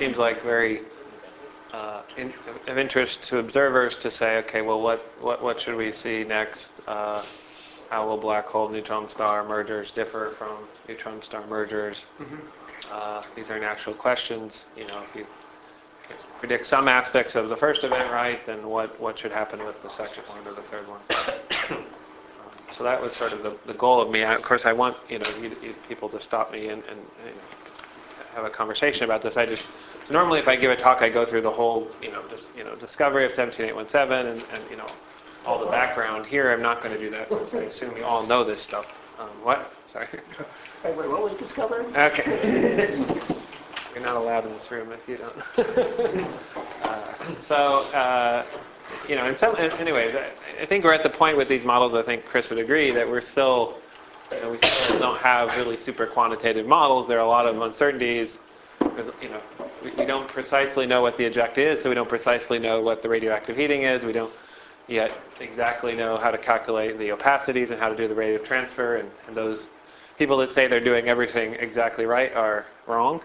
seems like very of interest to observers to say, okay, well, what should we see next? How will black hole neutron star mergers differ from neutron star mergers? These are natural questions. You know, if you predict some aspects of the first event right, then what should happen with the second one or the third one? So that was sort of the goal of me. Of course, I want you people to stop me and have a conversation about this. So normally, if I give a talk, I go through the whole discovery of 17817 and all the background. Here, I'm not going to do that since I assume you all know this stuff. What? Sorry. Wait, what was discovered? Okay. You're not allowed in this room if you don't. Anyways, I think we're at the point with these models. I think Chris would agree that we still don't have really super quantitative models. There are a lot of uncertainties. Because, we don't precisely know what the ejecta is, so we don't precisely know what the radioactive heating is. We don't yet exactly know how to calculate the opacities and how to do the rate of transfer, and those people that say they're doing everything exactly right are wrong.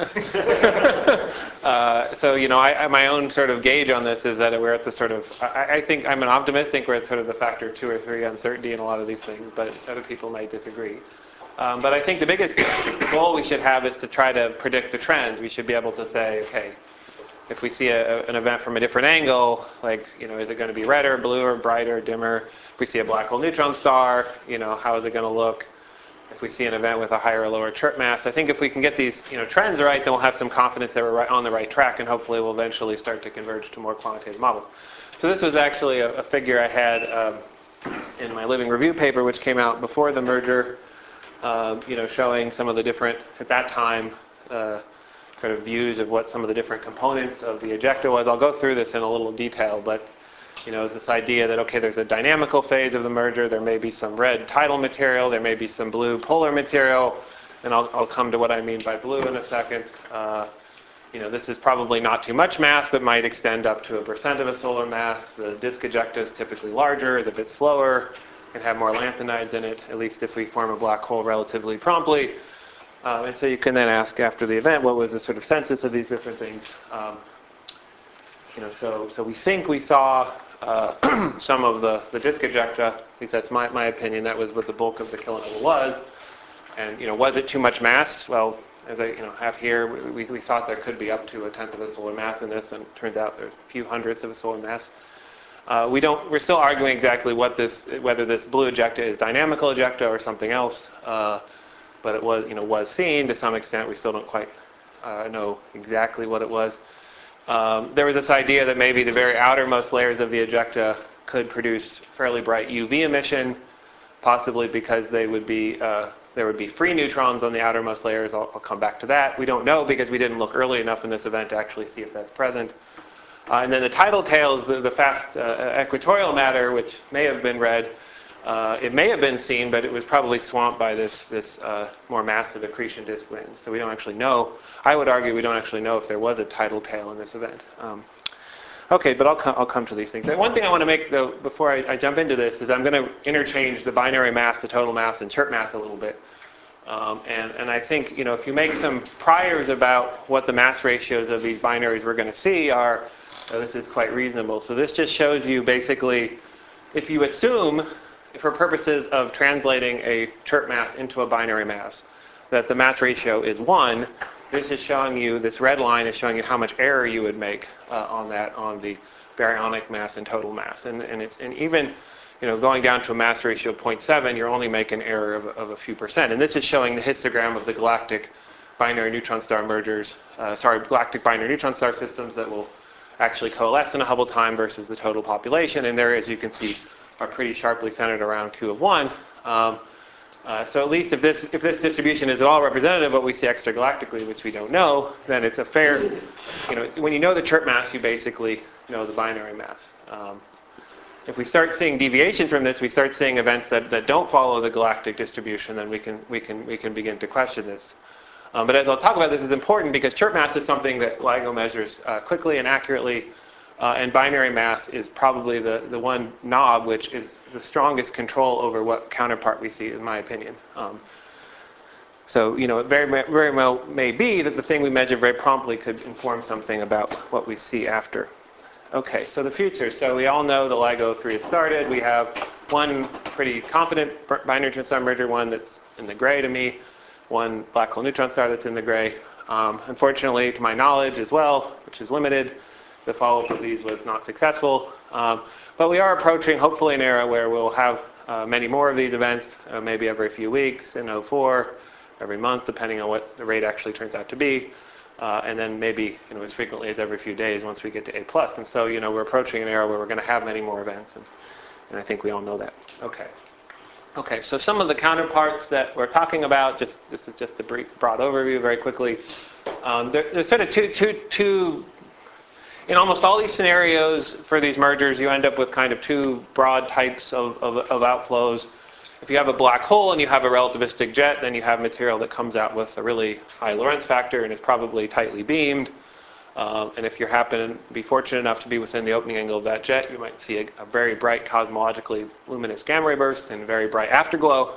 My own sort of gauge on this is that we're at the sort of, I think I'm an optimist, think we're at sort of the factor 2 or 3 uncertainty in a lot of these things, but other people might disagree. But I think the biggest goal we should have is to try to predict the trends. We should be able to say, okay, if we see an event from a different angle, like, is it going to be redder, bluer, brighter, dimmer? If we see a black hole neutron star, how is it going to look? If we see an event with a higher or lower chirp mass, I think if we can get these trends right, then we'll have some confidence that we're on the right track, and hopefully we'll eventually start to converge to more quantitative models. So this was actually a figure I had in my Living Review paper, which came out before the merger, showing some of the different, at that time, kind of views of what some of the different components of the ejecta was. I'll go through this in a little detail, but it's this idea that, okay, there's a dynamical phase of the merger, there may be some red tidal material, there may be some blue polar material, and I'll come to what I mean by blue in a second. This is probably not too much mass, but might extend up to 1% of a solar mass. The disk ejecta is typically larger, is a bit slower, can have more lanthanides in it, at least if we form a black hole relatively promptly. And so you can then ask after the event, what was the sort of census of these different things? So we think we saw some of the disk ejecta. At least that's my opinion. That was what the bulk of the kilonova was. And was it too much mass? Well, as I have here, we thought there could be up to 1/10 of a solar mass in this, and it turns out there's a few hundredths of a solar mass. We're still arguing exactly whether this blue ejecta is dynamical ejecta or something else. But it was seen to some extent. We still don't quite know exactly what it was. There was this idea that maybe the very outermost layers of the ejecta could produce fairly bright UV emission, possibly because there would be free neutrons on the outermost layers. I'll come back to that. We don't know because we didn't look early enough in this event to actually see if that's present. And then the tidal tails, the fast equatorial matter, which may have been red, it may have been seen, but it was probably swamped by this more massive accretion disk wind. So we don't actually know. I would argue we don't actually know if there was a tidal tail in this event. Okay, but I'll come to these things. One thing I want to make, though, before I jump into this, is I'm going to interchange the binary mass, the total mass, and chirp mass a little bit. And I think if you make some priors about what the mass ratios of these binaries we're going to see are, this is quite reasonable. So this just shows you basically, if you assume, for purposes of translating a chirp mass into a binary mass, that the mass ratio is 1, this is showing you, this red line is showing you how much error you would make on the baryonic mass and total mass. And even going down to a mass ratio of 0.7, you're only making an error of a few percent. And this is showing the histogram of the galactic binary neutron star mergers, galactic binary neutron star systems that will actually coalesce in a Hubble time versus the total population. And there, as you can see, are pretty sharply centered around Q of 1. So at least if this distribution is at all representative of what we see extragalactically, which we don't know, then it's a fair, when you know the chirp mass, you basically know the binary mass. If we start seeing deviation from this, we start seeing events that don't follow the galactic distribution, then we can begin to question this. But as I'll talk about, this is important because chirp mass is something that LIGO measures quickly and accurately. And binary mass is probably the one knob which is the strongest control over what counterpart we see, in my opinion. So, it very well may be that the thing we measure very promptly could inform something about what we see after. Okay, so the future. So we all know the LIGO 3 has started. We have one pretty confident binary neutron star merger, one that's in the gray to me, one black hole neutron star that's in the gray. Unfortunately, to my knowledge as well, which is limited, the follow-up of these was not successful. But we are approaching, hopefully, an era where we'll have many more of these events, maybe every few weeks in 04, every month, depending on what the rate actually turns out to be. And then maybe as frequently as every few days once we get to A+. And so we're approaching an era where we're going to have many more events, and I think we all know that. Okay, so some of the counterparts that we're talking about, this is just a brief, broad overview very quickly. There's sort of two, in almost all these scenarios for these mergers, you end up with kind of two broad types of outflows. If you have a black hole and you have a relativistic jet, then you have material that comes out with a really high Lorentz factor and is probably tightly beamed. And if you happen to be fortunate enough to be within the opening angle of that jet, you might see a very bright cosmologically luminous gamma ray burst and very bright afterglow.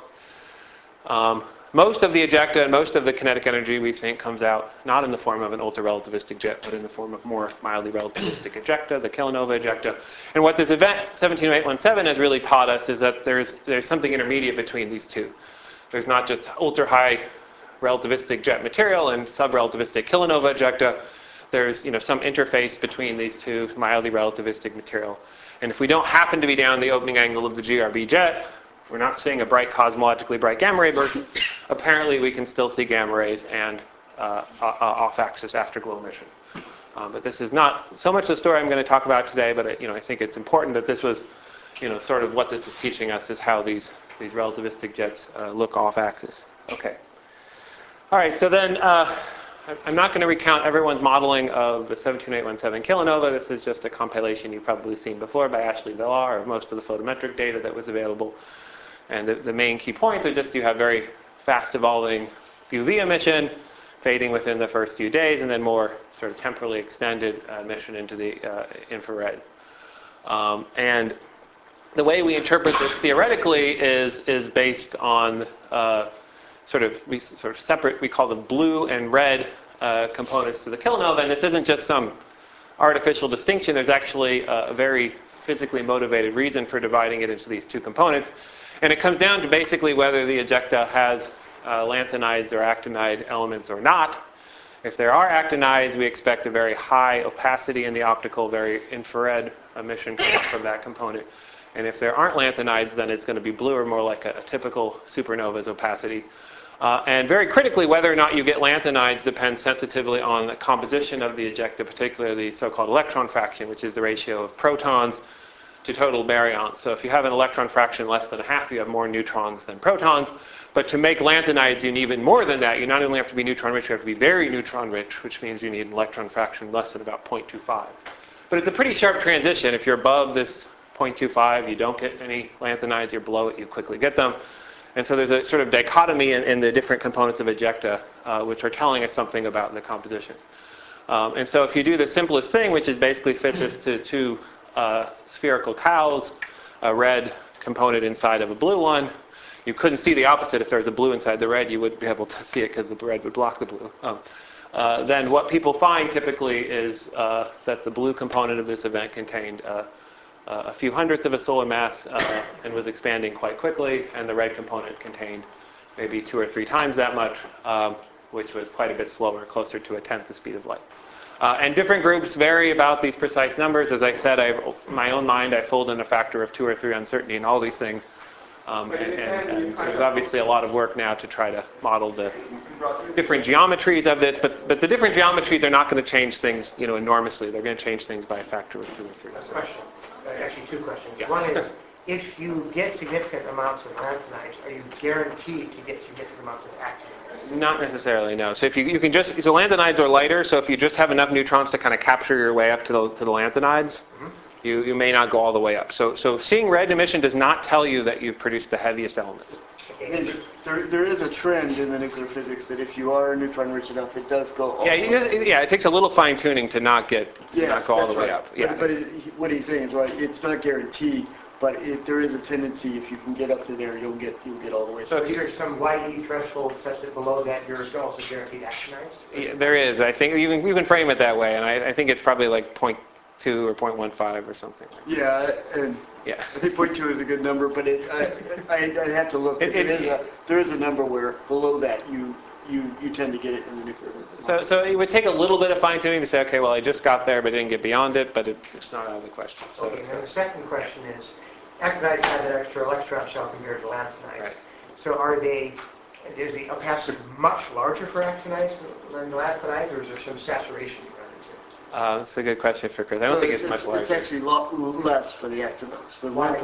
Most of the ejecta and most of the kinetic energy, we think, comes out not in the form of an ultra-relativistic jet, but in the form of more mildly relativistic ejecta, the kilonova ejecta. And what this event 17817 has really taught us is that there's something intermediate between these two. There's not just ultra-high relativistic jet material and sub-relativistic kilonova ejecta. There's some interface between these two mildly relativistic material. And if we don't happen to be down the opening angle of the GRB jet, we're not seeing a bright cosmologically bright gamma ray burst. Apparently, we can still see gamma rays and off-axis afterglow emission. But this is not so much the story I'm going to talk about today. But I think it's important that this was, sort of what this is teaching us is how these relativistic jets look off-axis. Okay. All right. So then, I'm not going to recount everyone's modeling of the 17817 kilonova. This is just a compilation you've probably seen before by Ashley Villar of most of the photometric data that was available. And the main key points are just you have very fast evolving UV emission, fading within the first few days, and then more sort of temporally extended emission into the infrared. And the way we interpret this theoretically is based on we separate, we call them blue and red components to the kilonova. And this isn't just some artificial distinction. There's actually a very physically motivated reason for dividing it into these two components. And it comes down to basically whether the ejecta has lanthanides or actinide elements or not. If there are actinides, we expect a very high opacity in the optical, very infrared emission coming from that component. And if there aren't lanthanides, then it's going to be blue or more like a typical supernova's opacity. And very critically, whether or not you get lanthanides depends sensitively on the composition of the ejecta, particularly the so-called electron fraction, which is the ratio of protons to total baryons. So if you have an electron fraction less than a half, you have more neutrons than protons. But to make lanthanides, you need even more than that. You not only have to be neutron rich, you have to be very neutron rich, which means you need an electron fraction less than about 0.25. But it's a pretty sharp transition. If you're above this 0.25, you don't get any lanthanides. You're below it, you quickly get them. And so there's a sort of dichotomy in the different components of ejecta, which are telling us something about the composition. And so if you do the simplest thing, which is basically fit this to two spherical cows, a red component inside of a blue one. You couldn't see the opposite. If there was a blue inside the red, you wouldn't be able to see it because the red would block the blue. Then what people find typically is that the blue component of this event contained a few hundredths of a solar mass and was expanding quite quickly, and the red component contained maybe 2 or 3 times that much, which was quite a bit slower, closer to a tenth the speed of light. And different groups vary about these precise numbers. As I said, in my own mind, I fold in a factor of 2 or 3 uncertainty in all these things. And there's obviously a lot of work now to try to model the different geometries of this, but the different geometries are not going to change things, enormously. They're going to change things by a factor of 2 or 3. So. Question. Actually, 2 questions. Yeah. One is, if you get significant amounts of lanthanides, are you guaranteed to get significant amounts of actinides? Not necessarily, no. So if you can just, so lanthanides are lighter. So if you just have enough neutrons to kind of capture your way up to the lanthanides, you may not go all the way up. So seeing red emission does not tell you that you've produced the heaviest elements. And there is a trend in the nuclear physics that if you are neutron rich enough, it does go all the way up. It takes a little fine tuning to not go all the way up. But what he's saying is right. It's not guaranteed. But there is a tendency, if you can get up to there, you'll get all the way. So is there some YE threshold such that below that you're also guaranteed actinides? Yeah, there is. I think you can frame it that way, and I think it's probably like 0.2 or 0.15 or something. Yeah, and Yeah. I think 0.2 is a good number, but I'd have to look. There is a number where below that you tend to get it in the nuclear physics. So it would take a little bit of fine tuning to say, okay, well, I just got there, but didn't get beyond it, but it's not out of the question. So, Okay, and then the second question is, actinides have that extra electron shell compared to lanthanides. Right. So is the opacity much larger for actinides than lanthanides, or is there some saturation you run into? That's a good question for Chris. I don't think it's much larger. It's actually less for the actinides. The Why?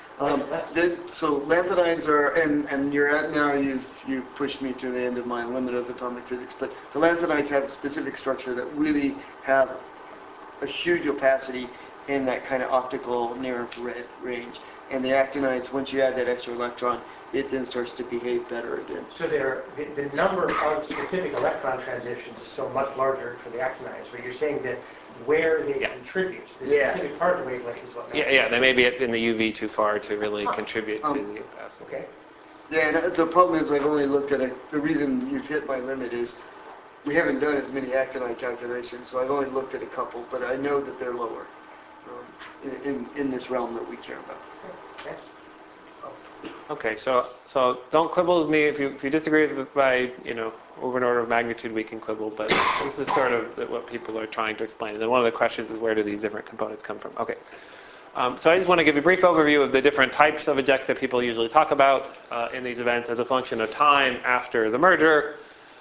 So lanthanides are, and you're at now, you've pushed me to the end of my limit of atomic physics, but the lanthanides have a specific structure that really have a huge opacity in that kind of optical near-infrared range. And the actinides, once you add that extra electron, it then starts to behave better again. So the number of specific electron transitions is so much larger for the actinides, but you're saying that where they contribute, the specific part of the wavelength is what matters. Yeah, they may be in the UV too far to really contribute to the opacity. Okay. Yeah, and the problem is I've only looked at it. The reason you've hit my limit is we haven't done as many actinide calculations, so I've only looked at a couple, but I know that they're lower in this realm that we care about. Okay. Okay, so don't quibble with me if you disagree with by over an order of magnitude we can quibble, but this is sort of what people are trying to explain. And then one of the questions is where do these different components come from? Okay, so I just want to give a brief overview of the different types of ejecta people usually talk about in these events as a function of time after the merger.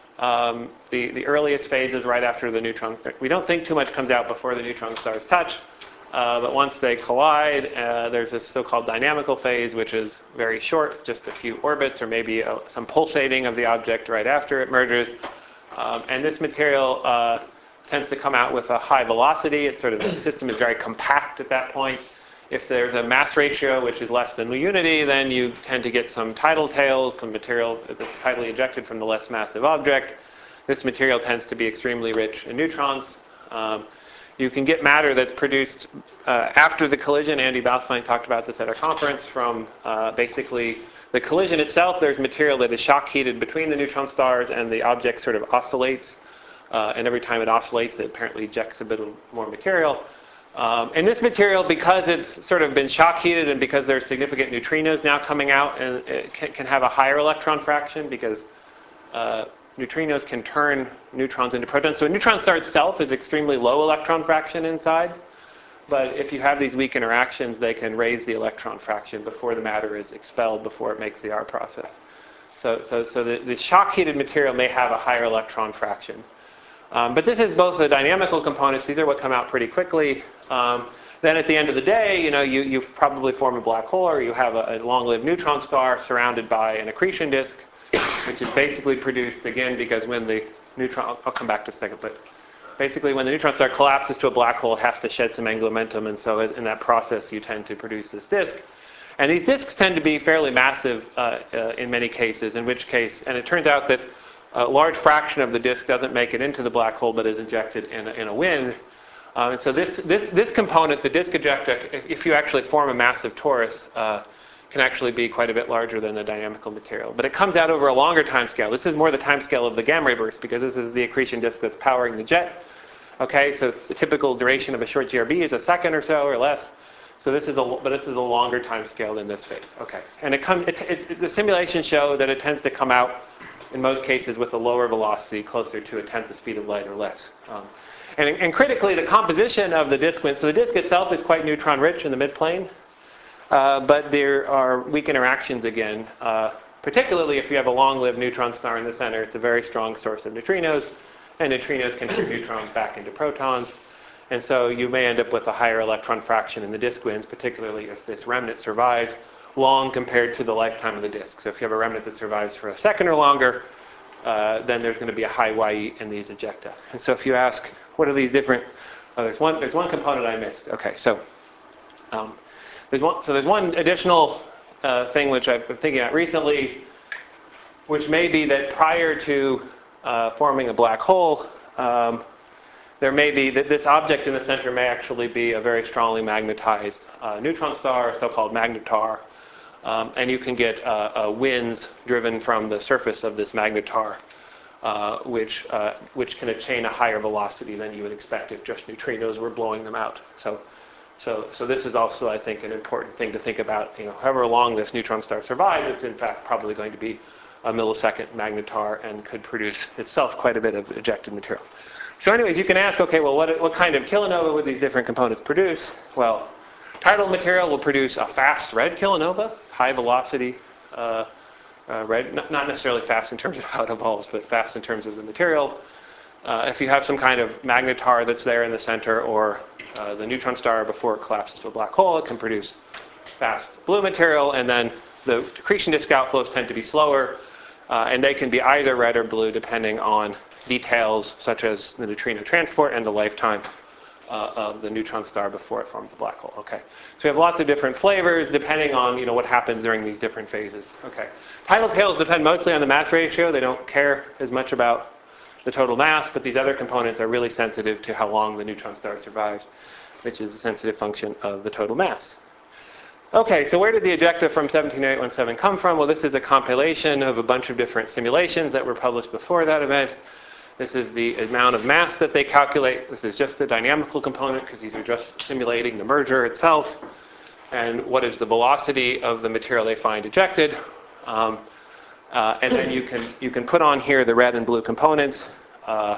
The earliest phase is right after the neutrons. We don't think too much comes out before the neutron stars touch. But once they collide, there's this so-called dynamical phase, which is very short, just a few orbits or maybe some pulsating of the object right after it merges. And this material tends to come out with a high velocity. It's sort of, the system is very compact at that point. If there's a mass ratio which is less than the unity, then you tend to get some tidal tails, some material that's tidally ejected from the less massive object. This material tends to be extremely rich in neutrons. You can get matter that's produced after the collision. Andy Balswein talked about this at our conference. From basically the collision itself, there's material that is shock heated between the neutron stars, and the object sort of oscillates. And every time it oscillates, it apparently ejects a bit of more material. And this material, because it's sort of been shock heated and because there's significant neutrinos now coming out, and it can have a higher electron fraction because neutrinos can turn neutrons into protons. So a neutron star itself is extremely low electron fraction inside. But if you have these weak interactions, they can raise the electron fraction before the matter is expelled, before it makes the R process. So the shock-heated material may have a higher electron fraction. But this is both the dynamical components. These are what come out pretty quickly. Then at the end of the day, you probably form a black hole, or you have a long-lived neutron star surrounded by an accretion disk, which is basically produced, again, because when the neutron, I'll come back to a second, but basically when the neutron star collapses to a black hole, it has to shed some angular momentum, and so in that process you tend to produce this disk. And these disks tend to be fairly massive in many cases, in which case, and it turns out that a large fraction of the disk doesn't make it into the black hole, but is injected in a wind. And so this component, the disk ejecta, if you actually form a massive torus, can actually be quite a bit larger than the dynamical material. But it comes out over a longer time scale. This is more the time scale of the gamma ray burst, because this is the accretion disk that's powering the jet. Okay, so the typical duration of a short GRB is a second or so or less. So this is a longer time scale than this phase. Okay, and the simulations show that it tends to come out in most cases with a lower velocity, closer to a tenth the speed of light or less. And critically, the composition of the disk, so the disk itself is quite neutron rich in the midplane. But there are weak interactions again, particularly if you have a long-lived neutron star in the center. It's a very strong source of neutrinos, and neutrinos can turn neutrons back into protons. And so you may end up with a higher electron fraction in the disk winds, particularly if this remnant survives long compared to the lifetime of the disk. So if you have a remnant that survives for a second or longer, then there's going to be a high YE in these ejecta. And so if you ask, what are these different? Oh, there's one component I missed. Okay, so there's one additional thing which I've been thinking about recently, which may be that prior to forming a black hole, there may be, this object in the center may actually be a very strongly magnetized neutron star, a so-called magnetar. And you can get winds driven from the surface of this magnetar, which can attain a higher velocity than you would expect if just neutrinos were blowing them out. So this is also, I think, an important thing to think about. However long this neutron star survives, it's in fact probably going to be a millisecond magnetar and could produce itself quite a bit of ejected material. So anyways, you can ask, okay, well, what kind of kilonova would these different components produce? Well, tidal material will produce a fast red kilonova, high velocity red, not necessarily fast in terms of how it evolves, but fast in terms of the material. If you have some kind of magnetar that's there in the center, or the neutron star before it collapses to a black hole, it can produce fast blue material, and then the accretion disk outflows tend to be slower, and they can be either red or blue depending on details such as the neutrino transport and the lifetime of the neutron star before it forms a black hole. Okay, so we have lots of different flavors depending on what happens during these different phases. Okay, tidal tails depend mostly on the mass ratio. They don't care as much about the total mass, but these other components are really sensitive to how long the neutron star survives, which is a sensitive function of the total mass. Okay, so where did the ejecta from 170817 come from? Well, this is a compilation of a bunch of different simulations that were published before that event. This is the amount of mass that they calculate. This is just the dynamical component because these are just simulating the merger itself. And what is the velocity of the material they find ejected? And then you can put on here the red and blue components from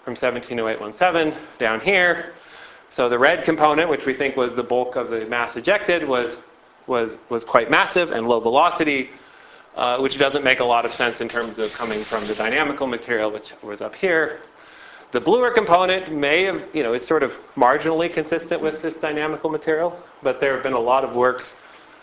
170817 down here. So the red component, which we think was the bulk of the mass ejected, was quite massive and low velocity, which doesn't make a lot of sense in terms of coming from the dynamical material, which was up here. The bluer component may have, is sort of marginally consistent with this dynamical material, but there have been a lot of works,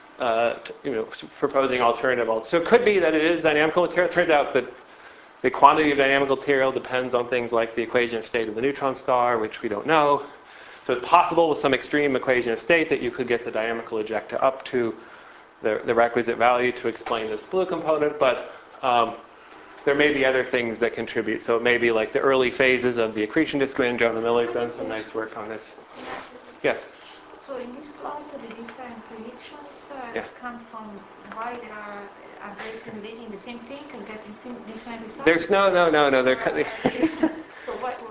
proposing alternative. So it could be that it is dynamical material. It turns out that the quantity of dynamical material depends on things like the equation of state of the neutron star, which we don't know. So it's possible with some extreme equation of state that you could get the dynamical ejecta up to the requisite value to explain this blue component, but there may be other things that contribute. So it may be like the early phases of the accretion disk wind. John Miller's done some nice work on this. Yes? So in this plot, the different predictions come from why are they simulating the same thing and getting different results? There's no. So what?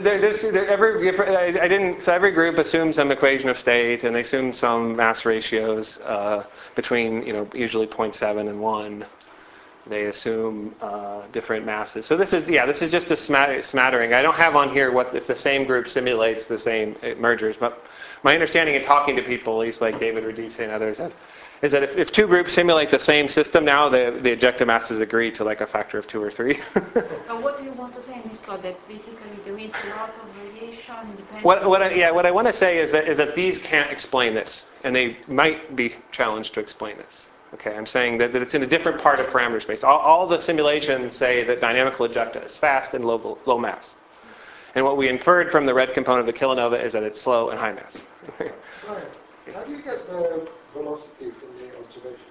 Every group assumes some equation of state, and they assume some mass ratios between usually 0.7 and 1. They assume different masses. So this is just a smattering. I don't have on here what if the same group simulates the same mergers, but my understanding in talking to people, at least like David Radice and others, is that if two groups simulate the same system now, the ejecta masses agree to like a factor of 2 or 3. What do you want to say in this plot? That basically there is a lot of variation depending What I want to say is that these can't explain this, and they might be challenged to explain this. Okay, I'm saying that it's in a different part of parameter space. All the simulations say that dynamical ejecta is fast and low mass. And what we inferred from the red component of the kilonova is that it's slow and high mass. How do you get the velocity from the observations?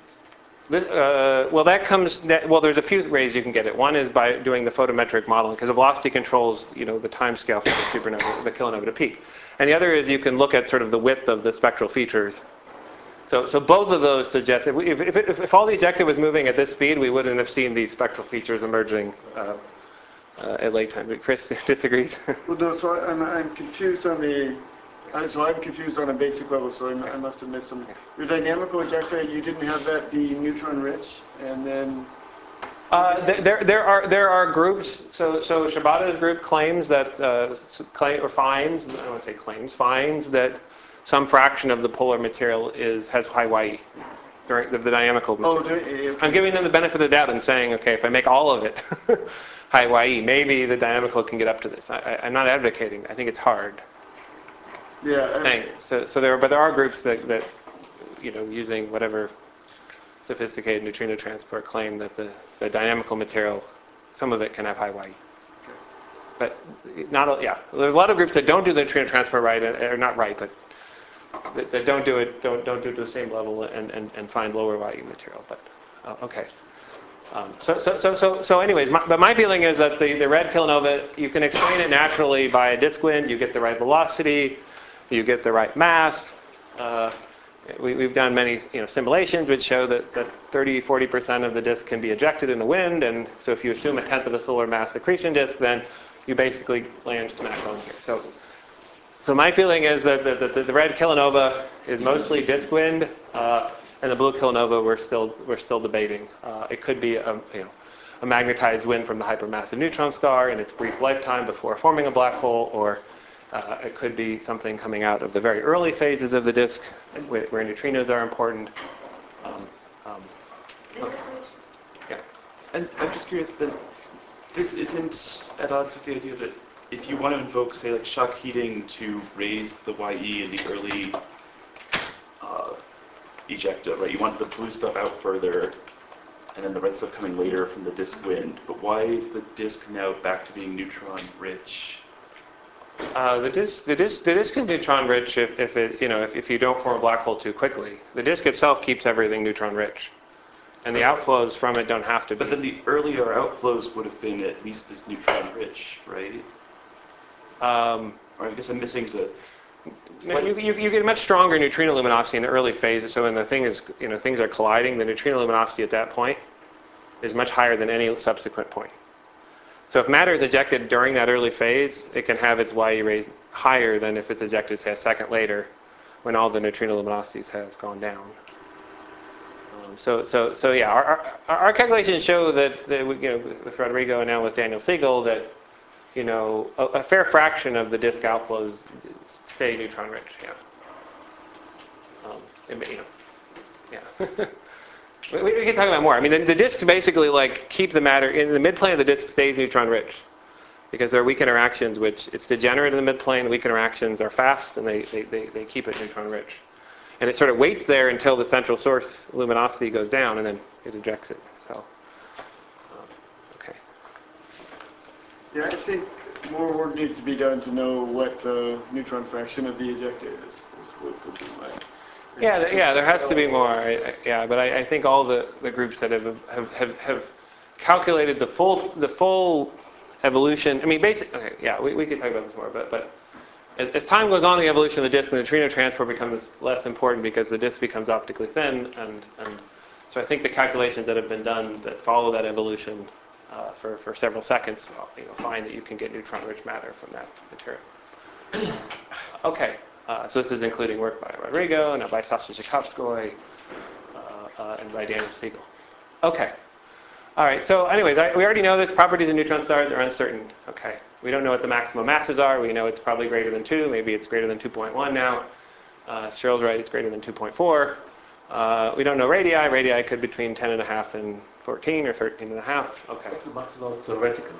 There's a few ways you can get it. One is by doing the photometric modeling, because the velocity controls, the time scale for the supernova, the kilonova to peak. And the other is you can look at sort of the width of the spectral features. So both of those suggest if all the ejecta was moving at this speed, we wouldn't have seen these spectral features emerging at late time. Chris disagrees. Well, no. So I'm confused on the. So I'm confused on a basic level. So I must have missed some. Your dynamical ejecta, you didn't have that be neutron rich, and then. There are groups. So Shibata's group claims that finds. I don't want to say claims. Finds that some fraction of the polar material has high YE during the dynamical material. Okay. I'm giving them the benefit of the doubt and saying, okay, if I make all of it high YE, maybe the dynamical can get up to this. I'm not advocating. I think it's hard. Yeah. But there are groups that using whatever sophisticated neutrino transport claim that the dynamical material, some of it can have high YE. But there's a lot of groups that don't do the neutrino transport right, or not right, but that don't do it to the same level and find lower YE material. But okay. So anyways, but my feeling is that the red kilonova, you can explain it naturally by a disk wind. You get the right velocity, you get the right mass. We've done many simulations which show that 30-40% of the disk can be ejected in the wind, and so if you assume a tenth of a solar mass accretion disk, then you basically land smack on here. So my feeling is that the red kilonova is mostly disk wind, and the blue kilonova we're still debating. It could be a magnetized wind from the hypermassive neutron star in its brief lifetime before forming a black hole, or it could be something coming out of the very early phases of the disk where neutrinos are important. Okay. Yeah. And I'm just curious that this isn't at odds with the idea that if you want to invoke, say, like shock heating to raise the YE in the early ejecta, right? You want the blue stuff out further, and then the red stuff coming later from the disk wind. But why is the disk now back to being neutron rich? The disk is neutron rich if you don't form a black hole too quickly. The disk itself keeps everything neutron rich, and the outflows from it don't have to be. But then the earlier outflows would have been at least as neutron rich, right? Or I guess I'm missing the. You get a much stronger neutrino luminosity in the early phases. So when the thing is, things are colliding, the neutrino luminosity at that point is much higher than any subsequent point. So if matter is ejected during that early phase, it can have its YE raised higher than if it's ejected, say, a second later, when all the neutrino luminosities have gone down. So yeah, our calculations show that with Rodrigo and now with Daniel Siegel that a fair fraction of the disk outflows stay neutron rich. Yeah. We can talk about more. I mean, the disks basically keep the matter in the midplane of the disk stays neutron rich because there are weak interactions, which it's degenerate in the midplane. The weak interactions are fast, and they keep it neutron rich. And it sort of waits there until the central source luminosity goes down, and then it ejects it. So, okay. Yeah, I think more work needs to be done to know what the neutron fraction of the ejecta is what would be my... Yeah, there has to be more. But I think all the groups that have calculated the full evolution. I mean, basically, okay, yeah, we could talk about this more, but as time goes on, the evolution of the disk, the neutrino transport becomes less important because the disk becomes optically thin, and so I think the calculations that have been done that follow that evolution for several seconds, find that you can get neutron-rich matter from that material. Okay. So this is including work by Rodrigo, and by Sasha Zhikovskoy, and by Daniel Siegel. Okay. All right. So anyways, we already know this. Properties of neutron stars are uncertain. Okay. We don't know what the maximum masses are. We know it's probably greater than 2. Maybe it's greater than 2.1 now. Cheryl's right. It's greater than 2.4. We don't know radii. Radii could be between 10.5 and 14 or 13.5. Okay. What's the maximum theoretical?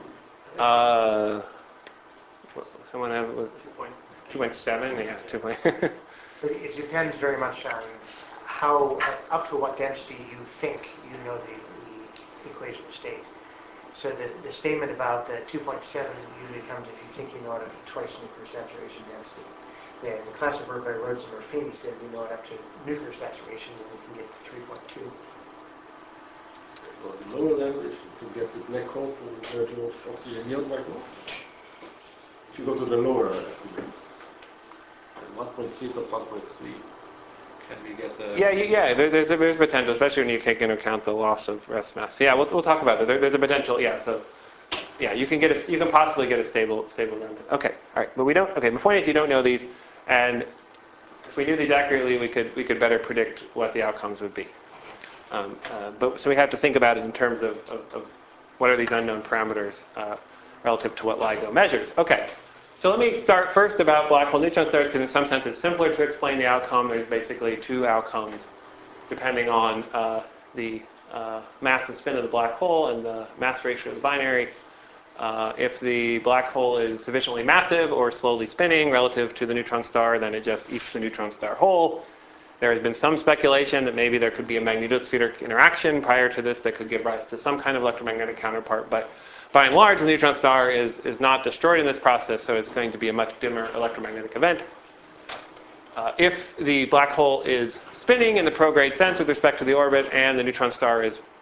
Someone have 2.7, yeah, 2. But it depends very much on how, up to what density you think you know the equation of state. So the statement about the 2.7 usually comes if you think you know it up to twice nuclear saturation density. And the class of work by Rhodes and Ruffini said we know it up to nuclear saturation, and we can get to 3.2. So at the lower level, if you get the black hole from the merger of oxygen neon black holes, if you go to the lower estimates, 1.3 plus 1.3, can we get the... Yeah. There's potential, especially when you take into account the loss of rest mass. Yeah, we'll talk about it. There's a potential. Yeah, so yeah, you can possibly get a stable remnant. Okay, all right, but we don't. Okay, the point is you don't know these, and if we knew these accurately, we could better predict what the outcomes would be. But so we have to think about it in terms of what are these unknown parameters relative to what LIGO measures. Okay. So let me start first about black hole neutron stars, because in some sense it's simpler to explain the outcome. There's basically 2 outcomes depending on the mass and spin of the black hole and the mass ratio of the binary. If the black hole is sufficiently massive or slowly spinning relative to the neutron star, then it just eats the neutron star whole. There has been some speculation that maybe there could be a magnetospheric interaction prior to this that could give rise to some kind of electromagnetic counterpart, but by and large, the neutron star is not destroyed in this process, so it's going to be a much dimmer electromagnetic event. If the black hole is spinning in the prograde sense with respect to the orbit, and the neutron star is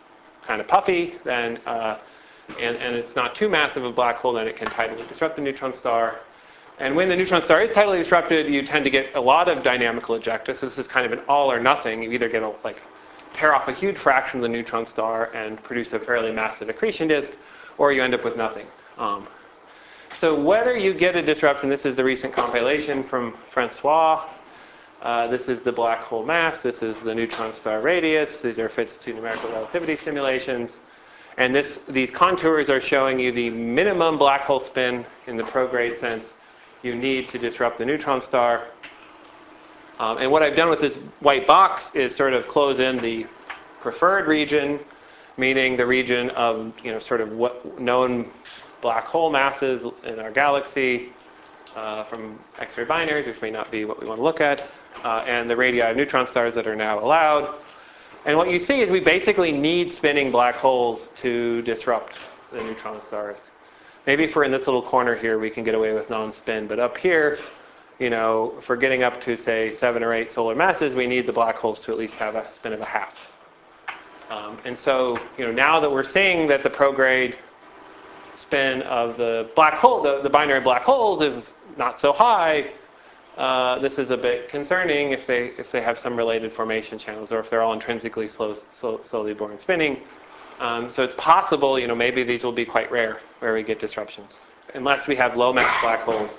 kind of puffy, then and it's not too massive a black hole, then it can tidally disrupt the neutron star. And when the neutron star is tidally disrupted, you tend to get a lot of dynamical ejecta. So this is kind of an all or nothing. You either get tear off a huge fraction of the neutron star and produce a fairly massive accretion disk, or you end up with nothing. So whether you get a disruption, this is the recent compilation from Francois. This is the black hole mass. This is the neutron star radius. These are fits to numerical relativity simulations. And these contours are showing you the minimum black hole spin in the prograde sense you need to disrupt the neutron star. And what I've done with this white box is sort of close in the preferred region, meaning the region of sort of what known black hole masses in our galaxy from X-ray binaries, which may not be what we want to look at, and the radii of neutron stars that are now allowed. And what you see is we basically need spinning black holes to disrupt the neutron stars. Maybe if we're in this little corner here, we can get away with non-spin. But up here, for getting up to, say, 7 or 8 solar masses, we need the black holes to at least have a spin of a half. And so, now that we're seeing that the prograde spin of the black hole, the binary black holes, is not so high, this is a bit concerning if they have some related formation channels, or if they're all intrinsically slowly Born spinning. So it's possible, maybe these will be quite rare where we get disruptions, unless we have low mass black holes,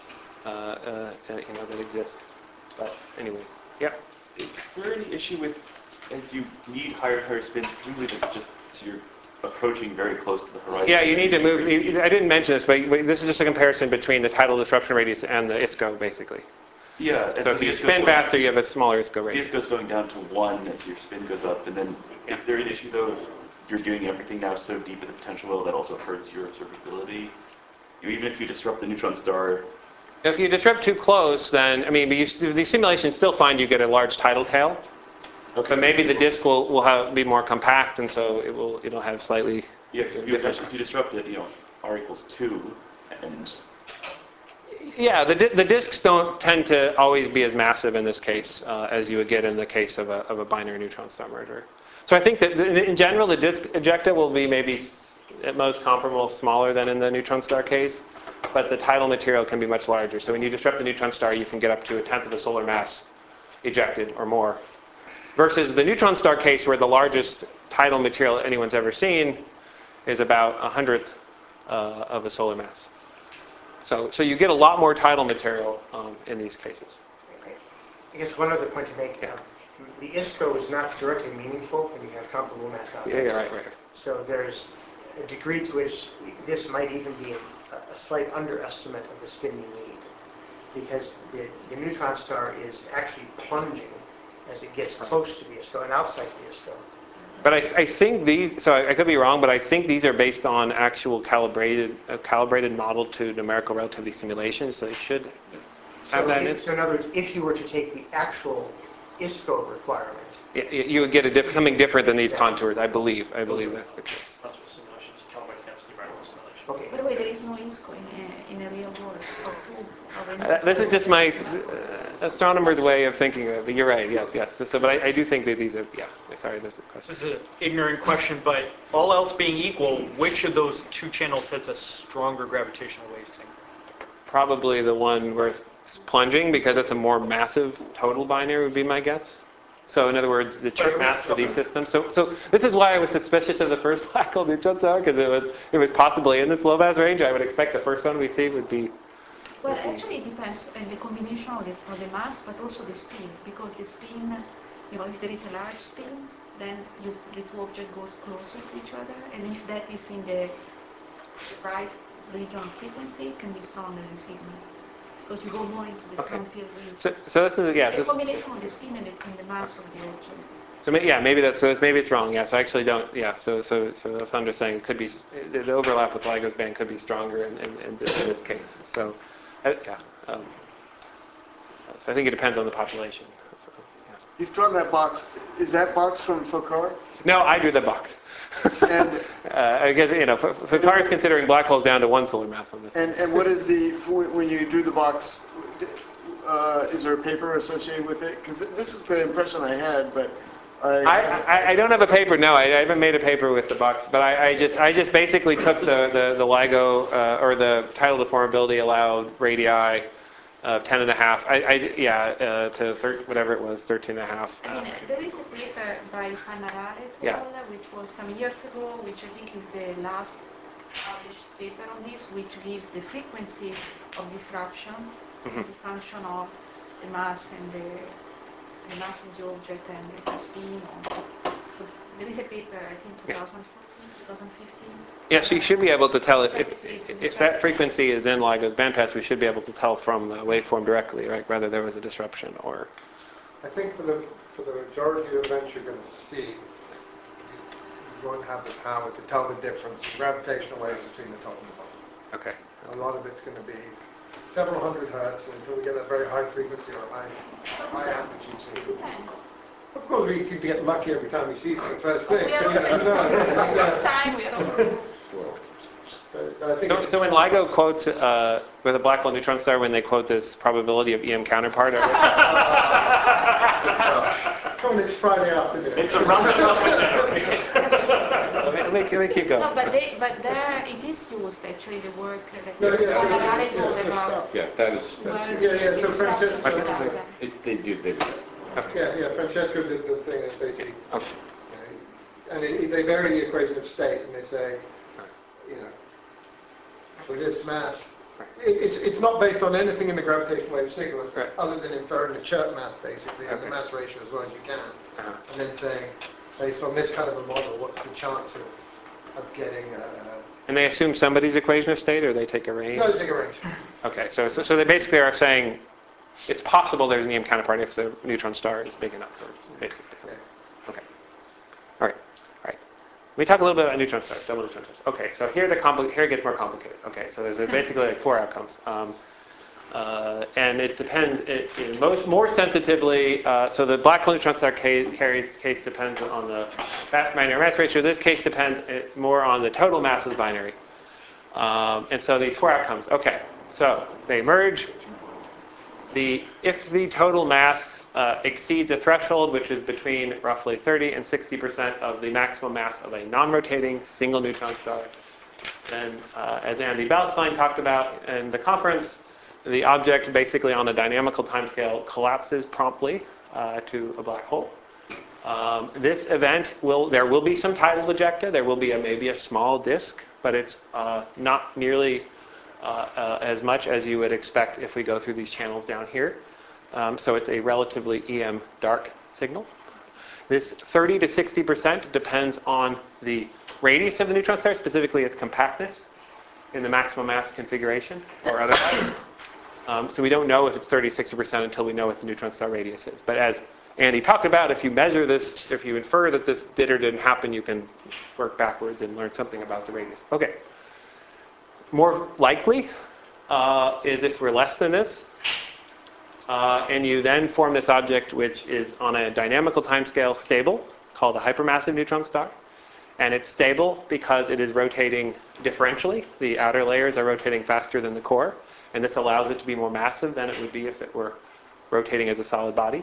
that exist. But anyways, yep. Is there any issue with, as you need higher and higher spins, presumably that's just so you're approaching very close to the horizon? Yeah, you need to move. I didn't mention this, but this is just a comparison between the tidal disruption radius and the ISCO, basically. Yeah. So if you spin faster, you have a smaller ISCO radius. The ISCO is going down to 1 as your spin goes up, and then is there an issue though if you're doing everything now so deep in the potential well that also hurts your observability? Even if you disrupt the neutron star. If you disrupt too close, then these simulations still find you get a large tidal tail. Okay. But maybe the disk will be more compact, and so it'll have slightly different. If you disrupt it, R equals 2, and yeah, the disks don't tend to always be as massive in this case as you would get in the case of a binary neutron star merger. So I think that in general, the disk ejecta will be maybe at most comparable, smaller than in the neutron star case, but the tidal material can be much larger. So when you disrupt the neutron star, you can get up to 1/10 of the solar mass ejected or more. Versus the neutron star case, where the largest tidal material anyone's ever seen is about 1/100th of a solar mass. So you get a lot more tidal material in these cases. I guess one other point to make. Yeah. The ISCO is not directly meaningful when you have comparable mass objects. Yeah, right. So there's a degree to which this might even be a slight underestimate of the spin you need, because the neutron star is actually plunging as it gets close to the ISCO and outside the ISCO. But I think these, so I could be wrong, but I think these are based on actual calibrated model to numerical relativity simulations, so they should have that in. So in other words, if you were to take the actual ISCO requirement, you would get something different than these contours, I believe. I believe that's the case. That's what simulations, atomic density variable simulation. okay. By the way, there is no ISCO in a real world. This is just my astronomer's way of thinking of it, but you're right, yes. So, but I do think that these are, sorry, this is a question. This is an ignorant question, but all else being equal, which of those two channels has a stronger gravitational wave sync? Probably the one where it's plunging, because it's a more massive total binary would be my guess. So in other words, the chip mass for these systems. So this is why I was suspicious of the first black hole neutron star, because it was possibly in this low mass range. I would expect the first one we see would be. Well, actually, it depends on the combination of the mass, but also the spin. Because the spin, if there is a large spin, then the two objects goes closer to each other, and if that is in the right region of frequency, it can be stronger than sigma. Because you go more into the strong field region. So this is The combination of the spin and the mass of the object. So maybe it's wrong. Yeah, so I actually don't. Yeah, so that's I'm just saying it could be the overlap with LIGO's band could be stronger in this case. So so I think it depends on the population. So, yeah. You've drawn that box. Is that box from Fokar? No, I drew the box. And I guess Fokar is considering black holes down to 1 solar mass on this. And what is when you drew the box? Is there a paper associated with it? Because this is the impression I had, but I don't have a paper. No, I haven't made a paper with the box, but I just basically took the LIGO or the tidal deformability allowed radii of 10 and a half. To whatever it was, 13 and a half. I mean, there is a paper by Panarale et Yeah. al., which was some years ago, which I think is the last published paper on this, which gives the frequency of disruption as a function of the mass and the mass of the object and the spin. So there is a paper, I think 2014, 2015. Yeah, so you should be able to tell if that frequency is in LIGO's bandpass, we should be able to tell from the waveform directly, right? Whether there was a disruption or. I think for the majority of events you're going to see, you won't have the power to tell the difference in gravitational waves between the top and the bottom. Okay. A lot of it's going to be several hundred hertz until we get a very high frequency or high amplitude signal. Of course, we seem to get lucky every time we see it for the first thing. Next time we don't. But I think So when LIGO quotes with a black hole neutron star, when they quote this probability of EM counterpart, come on, it's Friday afternoon. It's a roundabout. let me keep going. No, but there it is used actually the work that No, yeah, Panarale it's told the about. stuff. Yeah, that is, Where that's, Yeah, so the Francesco- disruptions are. they do, they do. Yeah, Francesco did the thing that's basically, Okay. and they vary the equation of state, and they say, for this mass, it's not based on anything in the gravitational wave signal, Right. other than inferring the Chert mass, basically, and the Okay. mass ratio as well as you can, Uh-huh. and then saying, based on this kind of a model, what's the chance of getting And they assume somebody's equation of state, or they take a range? no, they take a range. Okay, so they basically are saying it's possible there's an EM counterpart if the neutron star is big enough, basically. Yeah. Okay. All right. Let me talk a little bit about neutron stars, double neutron stars. Okay, so here it gets more complicated. Okay, so there's basically like 4 outcomes. And it depends, more sensitively, so the black hole neutron star case depends on the binary mass ratio. This case depends more on the total mass of the binary. And so these 4 outcomes. Okay, so they merge. If the total mass exceeds a threshold, which is between roughly 30 and 60% of the maximum mass of a non-rotating single neutron star, then as Andy Balstein talked about in the conference, the object basically on a dynamical timescale collapses promptly to a black hole. This event there will be some tidal ejecta. There will be maybe a small disk, but it's not nearly as much as you would expect if we go through these channels down here. So it's a relatively EM dark signal. This 30 to 60% depends on the radius of the neutron star, specifically its compactness in the maximum mass configuration or otherwise. So we don't know if it's 30 to 60% until we know what the neutron star radius is. But as Andy talked about, if you measure this, if you infer that this did or didn't happen, you can work backwards and learn something about the radius. Okay. More likely is if we're less than this, and you then form this object which is on a dynamical timescale stable, called a hypermassive neutron star. And it's stable because it is rotating differentially. The outer layers are rotating faster than the core, and this allows it to be more massive than it would be if it were rotating as a solid body.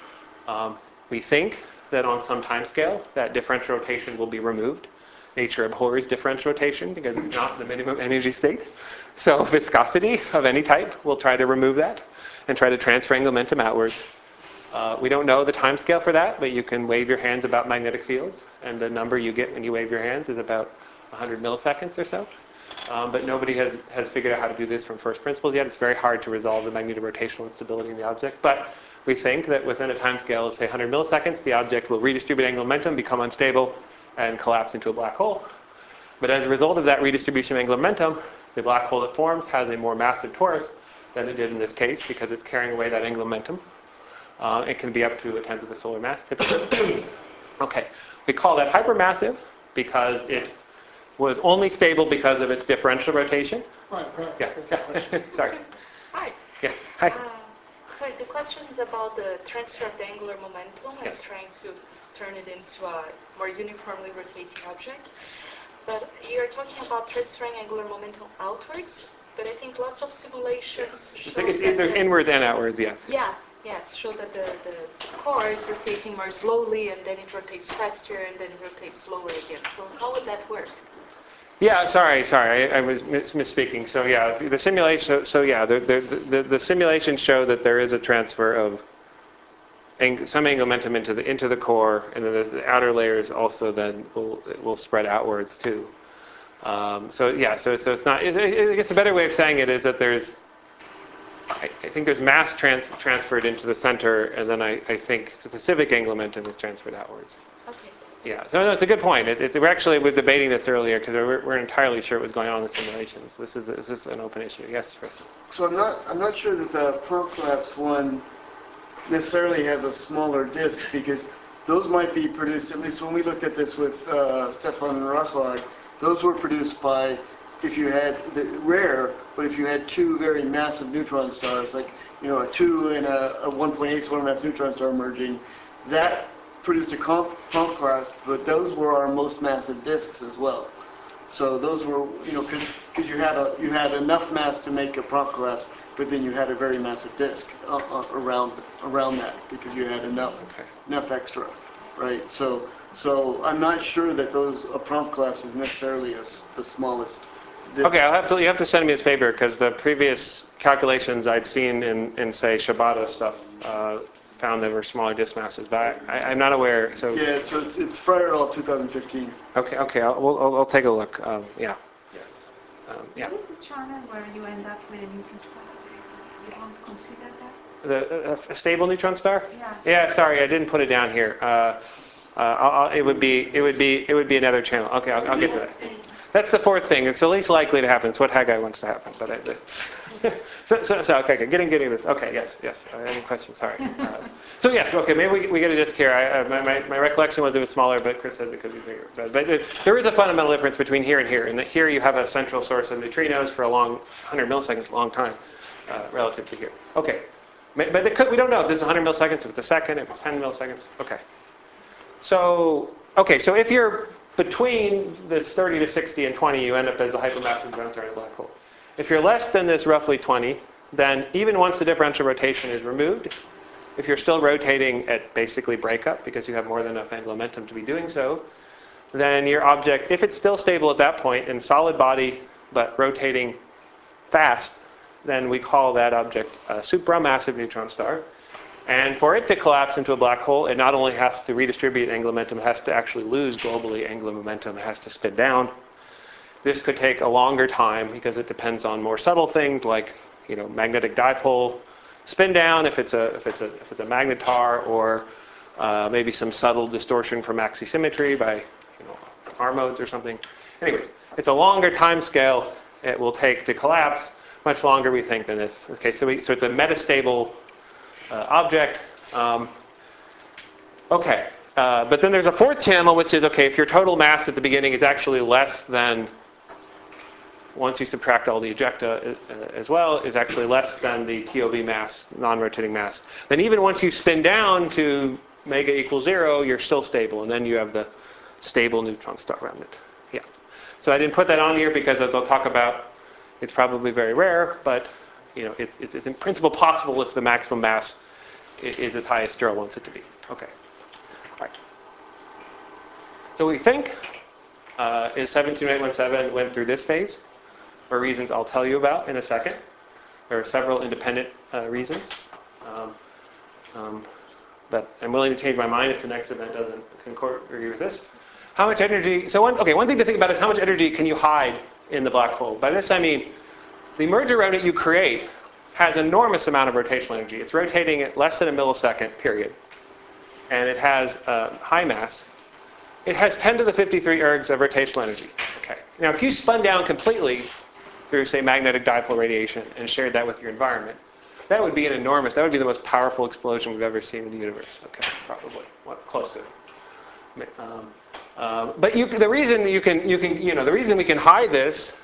We think that on some timescale, that differential rotation will be removed. Nature abhors differential rotation because it's not the minimum energy state. So viscosity of any type will try to remove that and try to transfer angular momentum outwards. We don't know the time scale for that, but you can wave your hands about magnetic fields, and the number you get when you wave your hands is about 100 milliseconds or so. But nobody has figured out how to do this from first principles yet. It's very hard to resolve the magnetorotational instability in the object. But we think that within a time scale of, say, 100 milliseconds, the object will redistribute angular momentum, become unstable, and collapse into a black hole. But as a result of that redistribution of angular momentum, the black hole that forms has a more massive torus than it did in this case because it's carrying away that angular momentum. It can be up to a tenth of the solar mass, typically. Okay, we call that hypermassive because it was only stable because of its differential rotation. Right. Yeah. Sorry. Hi. Yeah. Hi. Sorry, the question is about the transfer of the angular momentum Yes. and trying to turn it into a more uniformly rotating object. But you're talking about transferring angular momentum outwards, but I think lots of simulations show There's that inwards and outwards, yes. yeah, Yes, show that the core is rotating more slowly, and then it rotates faster, and then it rotates slower again. So how would that work? Yeah, sorry, I was misspeaking. So yeah, the simulation. So yeah, the simulations show that there is a transfer of some angular momentum into the core, and then the outer layers also then will spread outwards too. So yeah, so it's not. I guess a better way of saying it is that there's. I think there's mass transferred into the center, and then I think specific angular momentum is transferred outwards. Okay. Yeah, so no, it's a good point. We're actually debating this earlier because we're entirely sure what was going on in the simulations. Is this an open issue? Yes, Chris. So I'm not sure that the prompt collapse one necessarily has a smaller disk, because those might be produced, at least when we looked at this with Stefan Roswag, those were produced by, if you had, rare, but if you had two very massive neutron stars, like, a 2 and a 1.8 solar mass neutron star merging, that produced a prompt collapse, but those were our most massive disks as well. So those were, because you had enough mass to make a prompt collapse, but then you had a very massive disk around that, because you had enough extra, right? So I'm not sure that a prompt collapse is necessarily the smallest disk. Okay, you have to send me this paper because the previous calculations I'd seen in say Shibata stuff found there were smaller disk masses, but I'm not aware. So yeah, so it's Fryer et al. 2015. Okay, I'll take a look. Yeah. Yes. Yeah. What is the channel where you end up with a neutron star? You don't consider that? A stable neutron star? Yeah. Yeah. Sorry, I didn't put it down here. It would be another channel. Okay, I'll get to that. That's the fourth thing. It's the least likely to happen. It's what Haggai wants to happen. But so okay, getting this. Okay, yes. Any questions? Sorry. So yes, okay. Maybe we get a disk here. My recollection was it was smaller, but Chris says it could be bigger. But there is a fundamental difference between here and here. In that here you have a central source of neutrinos for a long 100 milliseconds, a long time, relative to here. Okay. But we don't know if this is 100 milliseconds, if it's a second, if it's 10 milliseconds. Okay. So if you're between this 30 to 60 and 20, you end up as a hypermassive neutron star in a black hole. If you're less than this roughly 20, then even once the differential rotation is removed, if you're still rotating at basically breakup, because you have more than enough angular momentum to be doing so, then your object, if it's still stable at that point in solid body but rotating fast, then we call that object a supramassive neutron star. And for it to collapse into a black hole, it not only has to redistribute angular momentum, it has to actually lose globally angular momentum. It has to spin down. This could take a longer time because it depends on more subtle things like, magnetic dipole spin down if it's a magnetar, or maybe some subtle distortion from axisymmetry by R modes or something. Anyways, it's a longer time scale it will take to collapse, much longer we think than this. Okay, so it's a metastable object. But then there's a fourth channel, which is, if your total mass at the beginning is actually less than, once you subtract all the ejecta as well, is actually less than the TOV mass, non-rotating mass, then even once you spin down to mega equals 0, you're still stable, and then you have the stable neutron star remnant. Yeah. So I didn't put that on here because, as I'll talk about, it's probably very rare, but it's in principle possible if the maximum mass is as high as Stirl wants it to be. Okay. All right. So we think is 72817 went through this phase for reasons I'll tell you about in a second. There are several independent reasons. But I'm willing to change my mind if the next event doesn't agree with this. How much energy? So one thing to think about is how much energy can you hide in the black hole? By this I mean the merger remnant you create has enormous amount of rotational energy. It's rotating at less than a millisecond, period. And it has high mass. It has 10 to the 53 ergs of rotational energy. Okay. Now, if you spun down completely through, say, magnetic dipole radiation and shared that with your environment, that would be the most powerful explosion we've ever seen in the universe. Okay, probably. Close to it. But the reason we can hide this,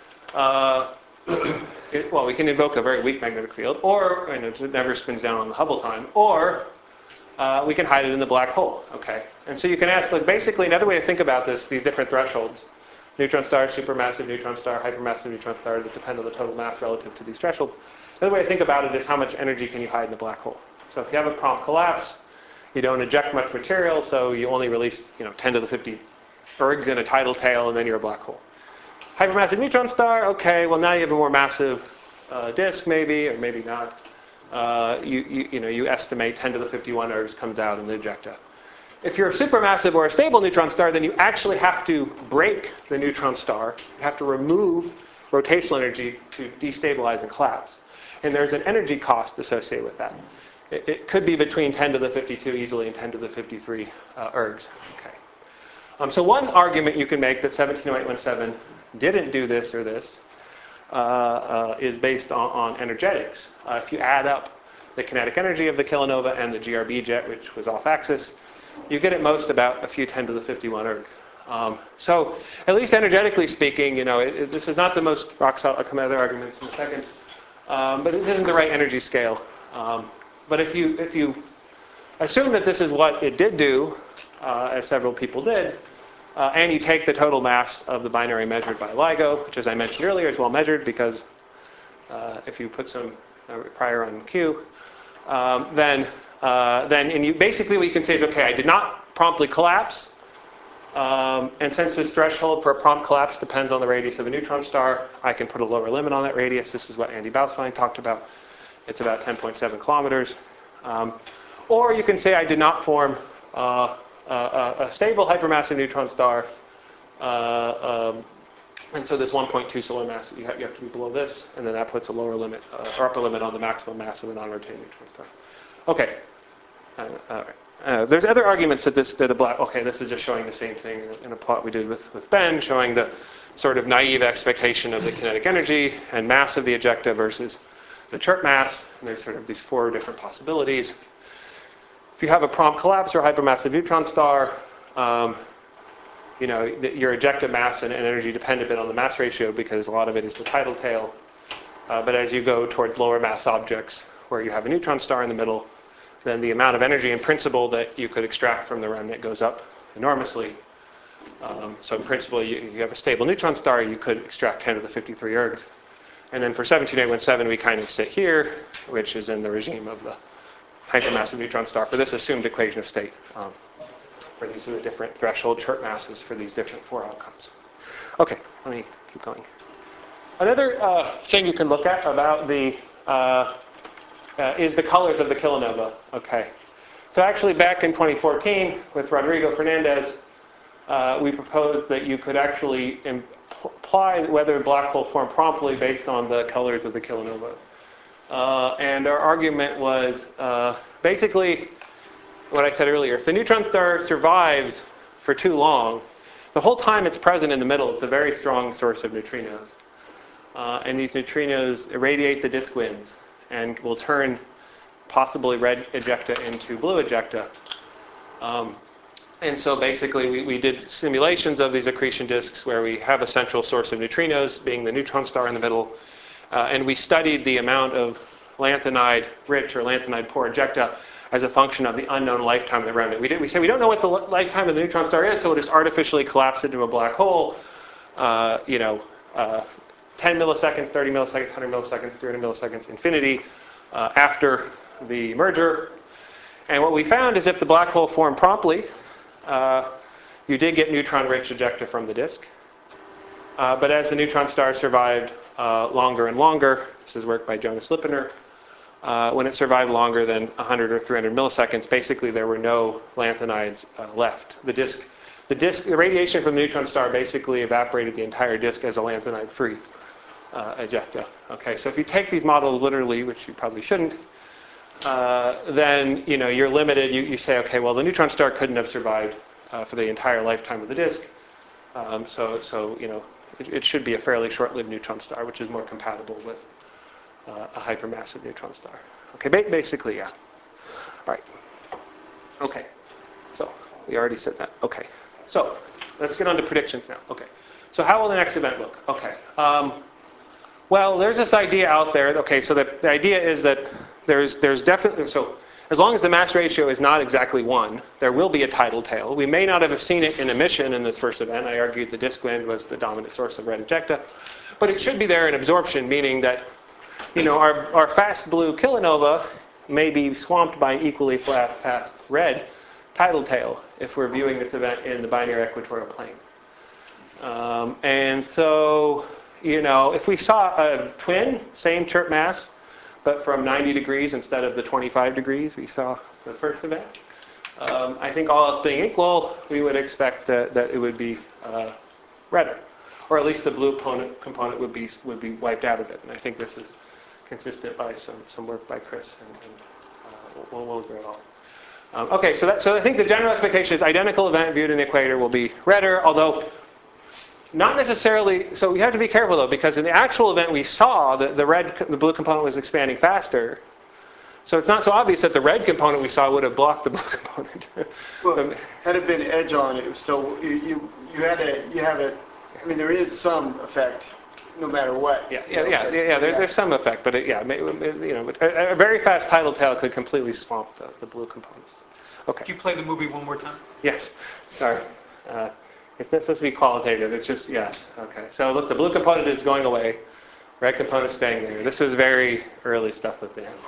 we can invoke a very weak magnetic field, or it never spins down on the Hubble time, or we can hide it in the black hole. Okay, and so you can ask, basically another way to think about these different thresholds, neutron star, supermassive neutron star, hypermassive neutron star, that depend on the total mass relative to these thresholds. Another way to think about it is how much energy can you hide in the black hole. So if you have a prompt collapse, you don't eject much material, so you only release 10 to the 50 ergs in a tidal tail, and then you're a black hole. Hypermassive neutron star, okay, well now you have a more massive disk maybe, or maybe not. You estimate 10 to the 51 ergs comes out in the ejecta. If you're a supermassive or a stable neutron star, then you actually have to break the neutron star. You have to remove rotational energy to destabilize and collapse. And there's an energy cost associated with that. It could be between 10 to the 52 easily and 10 to the 53 ergs. Okay. So one argument you can make that 170817 didn't do this or this is based on energetics. If you add up the kinetic energy of the kilonova and the GRB jet, which was off axis, you get at most about a few 10 to the 51 ergs. So at least energetically speaking, this is not the most rock solid. I'll come to other arguments in a second. But this isn't the right energy scale. But if you assume that this is what it did do, as several people did, and you take the total mass of the binary measured by LIGO, which as I mentioned earlier is well measured because if you put some prior on Q, then basically what you can say is, okay, I did not promptly collapse, and since this threshold for a prompt collapse depends on the radius of a neutron star, I can put a lower limit on that radius. This is what Andy Bauswein talked about. It's about 10.7 kilometers. Or you can say I did not form a stable hypermassive neutron star, and so this 1.2 solar mass, you have to be below this, and then that puts a lower limit, or upper limit on the maximum mass of a non-rotating neutron star. Okay. All right. There's other arguments that this is just showing the same thing in a plot we did with Ben, showing the sort of naive expectation of the kinetic energy and mass of the ejecta versus the chirp mass. And there's sort of these four different possibilities. If you have a prompt collapse or hypermassive neutron star, your ejecta mass and energy depend a bit on the mass ratio because a lot of it is the tidal tail. But as you go towards lower mass objects where you have a neutron star in the middle, then the amount of energy in principle that you could extract from the remnant goes up enormously. So in principle, you have a stable neutron star, you could extract 10 to the 53 ergs. And then for 17817, we kind of sit here, which is in the regime of the hypermassive neutron star for this assumed equation of state, where these are the different threshold chirp masses for these different four outcomes. Okay, let me keep going. Another thing you can look at about the is the colors of the kilonova. Okay, so actually back in 2014 with Rodrigo Fernandez, we proposed that you could actually imply whether a black hole formed promptly based on the colors of the kilonova. And our argument was basically what I said earlier. If the neutron star survives for too long, the whole time it's present in the middle, it's a very strong source of neutrinos. And these neutrinos irradiate the disk winds and will turn possibly red ejecta into blue ejecta. And so basically we did simulations of these accretion disks where we have a central source of neutrinos, being the neutron star in the middle, and we studied the amount of lanthanide-rich or lanthanide-poor ejecta as a function of the unknown lifetime of the remnant. We said we don't know what the lifetime of the neutron star is, so we'll just artificially collapse into a black hole, 10 milliseconds, 30 milliseconds, 100 milliseconds, 300 milliseconds, infinity after the merger. And what we found is if the black hole formed promptly, you did get neutron-rich ejecta from the disk. But as the neutron star survived longer and longer, this is work by Jonas Lippener, when it survived longer than 100 or 300 milliseconds, basically there were no lanthanides left. The radiation from the neutron star basically evaporated the entire disk as a lanthanide-free ejecta. Okay, so if you take these models literally, which you probably shouldn't, then you're limited. You say, okay, well the neutron star couldn't have survived for the entire lifetime of the disk, so it should be a fairly short-lived neutron star, which is more compatible with a hypermassive neutron star. Okay, basically, yeah. All right. Okay, so we already said that. Okay, so let's get on to predictions now. Okay, so how will the next event look? Okay. Well, there's this idea out there. Okay, so the idea is that there's definitely, so as long as the mass ratio is not exactly 1, there will be a tidal tail. We may not have seen it in emission in this first event. I argued the disk wind was the dominant source of red ejecta. But it should be there in absorption, meaning that our fast blue kilonova may be swamped by an equally fast red tidal tail if we're viewing this event in the binary equatorial plane. And so, if we saw a twin, same chirp mass, but from 90 degrees instead of the 25 degrees we saw the first event, I think all else being equal, we would expect that it would be redder, or at least the blue component would be wiped out of it. And I think this is consistent by some work by Chris, and we'll go through it all. Okay, so I think the general expectation is identical event viewed in the equator will be redder, although not necessarily. So we have to be careful though, because in the actual event we saw, the blue component was expanding faster. So it's not so obvious that the red component we saw would have blocked the blue component. Well, had it been edge on, it was still you have it. I mean, there is some effect, no matter what. There's some effect, but a very fast tidal tail could completely swamp the blue component. Okay. Could you play the movie one more time? Yes. Sorry. It's not supposed to be qualitative. It's just, yes. Okay. So look, the blue component is going away. Red component staying there. This was very early stuff with Dan.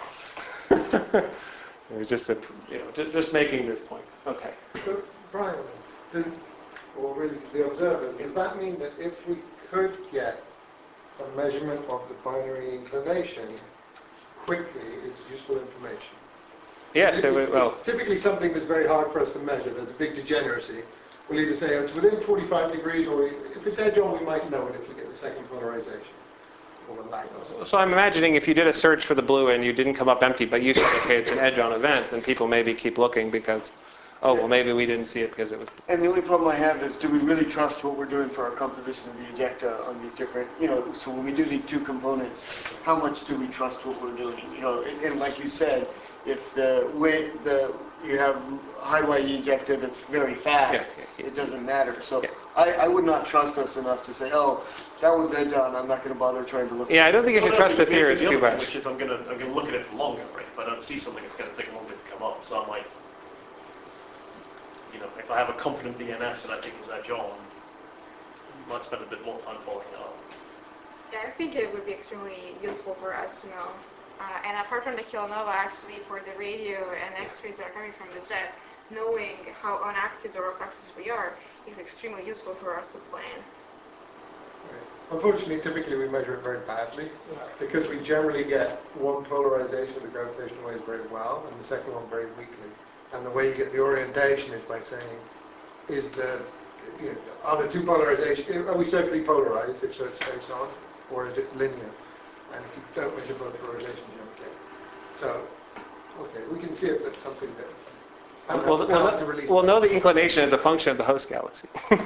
It was just just making this point. Okay. So, Brian, or really the observers, does that mean that if we could get a measurement of the binary inclination quickly, it's useful information? Yes, it's typically something that's very hard for us to measure. There's a big degeneracy. We'll either say it's within 45 degrees, or if it's edge on, we might know it if we get the second polarization. Or the lack of. So I'm imagining if you did a search for the blue and you didn't come up empty, but you said, okay, it's an edge on event, then people maybe keep looking because, maybe we didn't see it because it was... And the only problem I have is, do we really trust what we're doing for our composition of the ejecta on these different, so when we do these two components, how much do we trust what we're doing? And like you said, if you have high YE ejecta that's very fast, it doesn't matter. So I would not trust us enough to say, that one's edge on, I'm not going to bother trying to look. Yeah, I don't think you should trust the theorists too much. Which is I'm gonna look at it for longer, right? If I don't see something, it's going to take longer to come up. So I'm like, if I have a confident DNS and I think it's edge on, I might spend a bit more time following it up. Yeah, I think it would be extremely useful for us to know. And apart from the kilonova, actually, for the radio and X-rays that are coming from the jet, knowing how on axis or off axis we are is extremely useful for us to plan. Right. Unfortunately, typically we measure it very badly because we generally get one polarization of the gravitational waves very well and the second one very weakly. And the way you get the orientation is by saying, are the two polarizations, are we circularly polarized if so it's face on, or is it linear? And if you don't measure both polarizations, you don't get it. So, okay, we can see if that's something that... We'll know the inclination as a function of the host galaxy.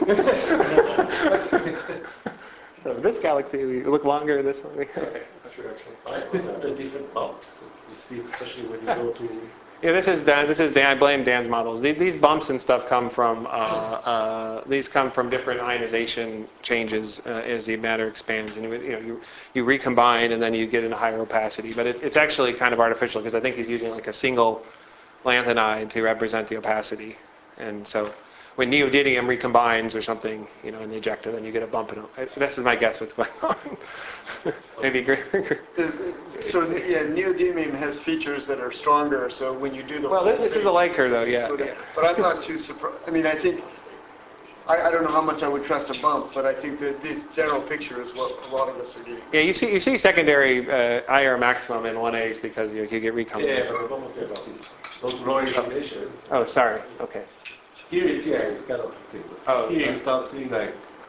So this galaxy, we look longer, this one. Okay. That's true, actually. I think the different bumps you see, especially when you go to... Yeah, this is Dan. I blame Dan's models. These bumps and stuff come from different ionization changes as the matter expands, and you recombine and then you get into higher opacity. But it's actually kind of artificial because I think he's using like a single lanthanide to represent the opacity, and so when neodymium recombines or something, in the ejecta, then you get a bump in it. This is my guess what's going on. Maybe agree. So neodymium has features that are stronger. So when you do the this is a Leica though, yeah. But I'm not too surprised. I mean, I think I don't know how much I would trust a bump, but I think that this general picture is what a lot of us are getting. Yeah, you see secondary IR maximum in 1As because you get recombination. Yeah, but I'm not talking about this. Don't lower recombination. Oh, sorry. Okay. Here it's kind of the same. Here you start seeing like.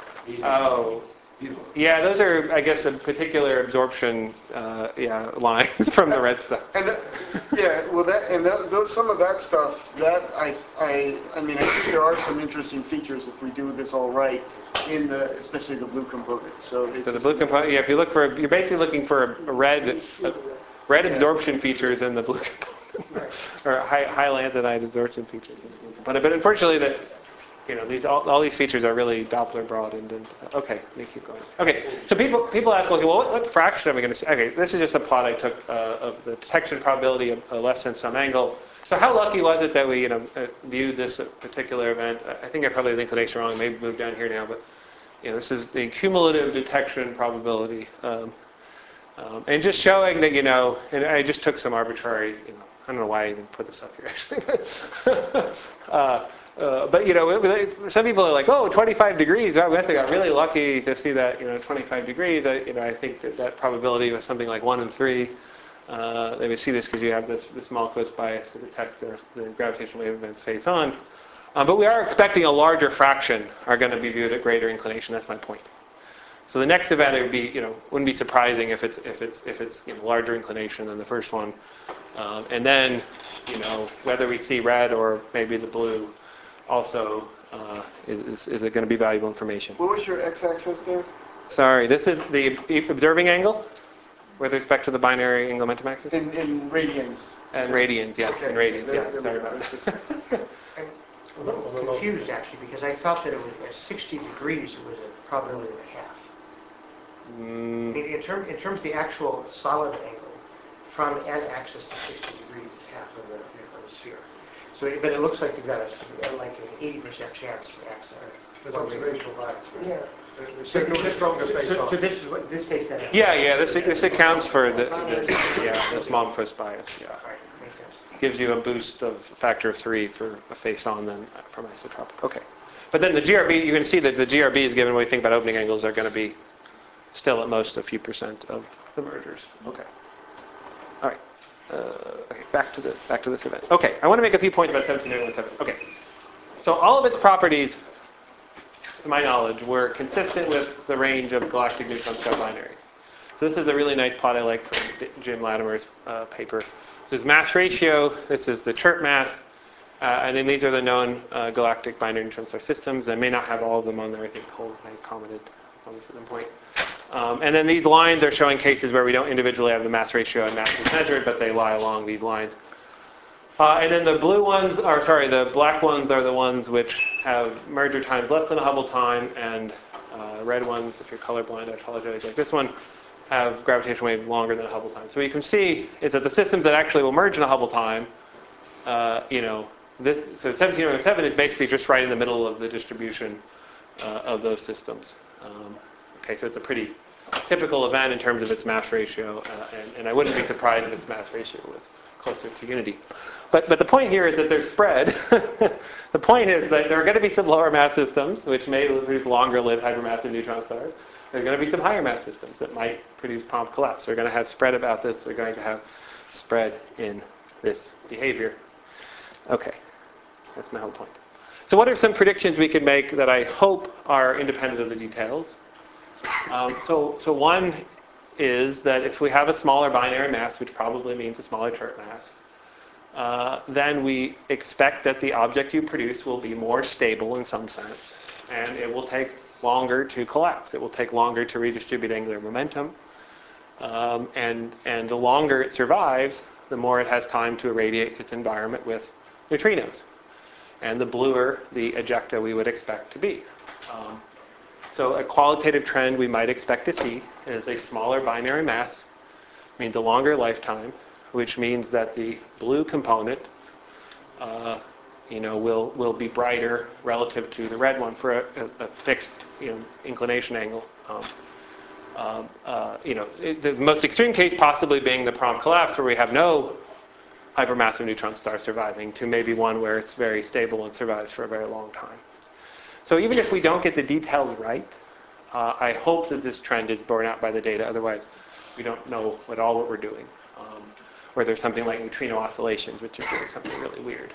Yeah, those are, I guess, a particular absorption, lines from the red stuff. And those some of that stuff. That I mean, I think there are some interesting features if we do this all right in especially the blue component. So the blue component. Yeah, if you look you're basically looking for a red absorption features in the blue component. Or high lanthanide absorption features. But unfortunately, all these features are really Doppler broadened. Okay, let me keep going. Okay, so people ask, okay, well, what fraction am I going to see? Okay, this is just a plot I took of the detection probability of less than some angle. So how lucky was it that we viewed this particular event? I think I probably have the inclination wrong. Maybe move down here now, but this is the cumulative detection probability. And just showing that, and I just took some arbitrary, I don't know why I even put this up here actually, but some people are like, oh, 25 degrees, wow, we must have got really lucky to see that, 25 degrees. I think that probability was something like 1 in 3. They would see this because you have this small close bias to detect the gravitational wave events face on. But we are expecting a larger fraction are going to be viewed at greater inclination. That's my point. So the next event, it would be, wouldn't be surprising if it's larger inclination than the first one. And then, whether we see red or maybe the blue, also is it going to be valuable information? What was your x-axis there? Sorry, this is the observing angle with respect to the binary angle momentum axis. In radians. And radians, yes, Okay. in radians, yeah. Sorry about that. I'm a little confused actually, because I thought that it was at 60 degrees it was a probability of a half. I mean, in terms of the actual solid angle from n axis to 60 degrees is half of the sphere. So, but it looks like you've got like an 80% chance x. It's observational bias, right? Yeah. The signal is stronger face So off. this is what this takes that out. Yeah. This accounts for the small post bias. Yeah, All right, makes sense. gives you a boost of factor of 3 for a face on than from isotropic. Okay, but then the GRB, you're going to see that the GRB is given when we think about opening angles are going to be still at most a few percent of the mergers. Okay. All right. Okay. Back to this event. Okay. I want to make a few points about 17917. Okay. So all of its properties, to my knowledge, were consistent with the range of galactic neutron star binaries. So this is a really nice plot I like from Jim Latimer's paper. This is mass ratio. This is the chirp mass. And then these are the known galactic binary neutron star systems. I may not have all of them on there. I think Cole may have commented on this at some point. And then these lines are showing cases where we don't individually have the mass ratio and masses measured, but they lie along these lines. And then the the black ones are the ones which have merger times less than a Hubble time, and red ones, if you're colorblind, I apologize, like this one, have gravitational waves longer than a Hubble time. So what you can see is that the systems that actually will merge in a Hubble time, so 17917 is basically just right in the middle of the distribution of those systems. Okay, so it's a pretty typical event in terms of its mass ratio, and I wouldn't be surprised if its mass ratio was closer to unity. But the point here is that there's spread. The point is that there are going to be some lower mass systems, which may produce longer-lived hypermassive neutron stars. There are going to be some higher mass systems that might produce prompt collapse. They're going to have spread about this. They're going to have spread in this behavior. Okay, that's my whole point. So what are some predictions we can make that I hope are independent of the details? So one is that if we have a smaller binary mass, which probably means a smaller chirp mass, then we expect that the object you produce will be more stable in some sense, and it will take longer to collapse. It will take longer to redistribute angular momentum, and the longer it survives, the more it has time to irradiate its environment with neutrinos, and the bluer the ejecta we would expect to be. So a qualitative trend we might expect to see is a smaller binary mass means a longer lifetime, which means that the blue component, will be brighter relative to the red one for a fixed, inclination angle. The most extreme case possibly being the prompt collapse, where we have no hypermassive neutron star surviving, to maybe one where it's very stable and survives for a very long time. So even if we don't get the details right, I hope that this trend is borne out by the data. Otherwise, we don't know at all what we're doing. Or there's something like neutrino oscillations, which are doing something really weird.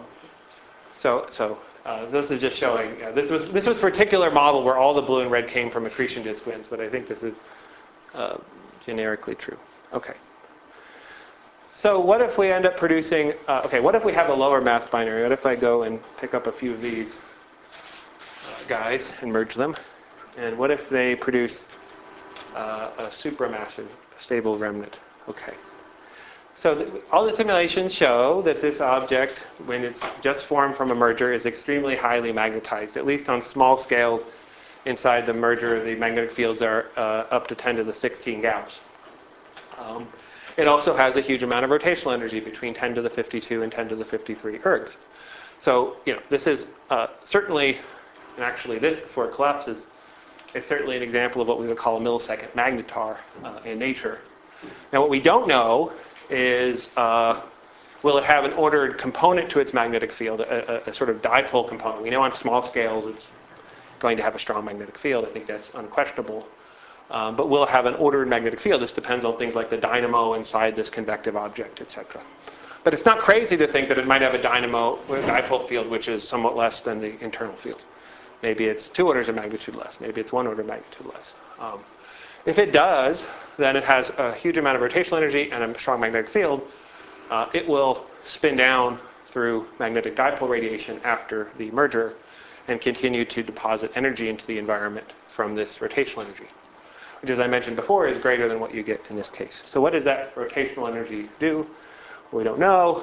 This is just showing. This was a particular model where all the blue and red came from accretion disk winds, but I think this is generically true. Okay. So what if we end up producing? What if we have a lower mass binary? What if I go and pick up a few of these guys and merge them? And what if they produce a supramassive stable remnant? Okay. So all the simulations show that this object, when it's just formed from a merger, is extremely highly magnetized. At least on small scales inside the merger, the magnetic fields are up to 10 to the 16 Gauss. It also has a huge amount of rotational energy, between 10 to the 52 and 10 to the 53 ergs. So, this is certainly, and actually this, before it collapses, is certainly an example of what we would call a millisecond magnetar in nature. Now what we don't know is will it have an ordered component to its magnetic field, a sort of dipole component. We know on small scales it's going to have a strong magnetic field. I think that's unquestionable. But will it have an ordered magnetic field? This depends on things like the dynamo inside this convective object, etc. But it's not crazy to think that it might have a dipole field which is somewhat less than the internal field. Maybe it's 2 orders of magnitude less. Maybe it's 1 order of magnitude less. If it does, then it has a huge amount of rotational energy and a strong magnetic field. It will spin down through magnetic dipole radiation after the merger and continue to deposit energy into the environment from this rotational energy, which, as I mentioned before, is greater than what you get in this case. So what does that rotational energy do? We don't know.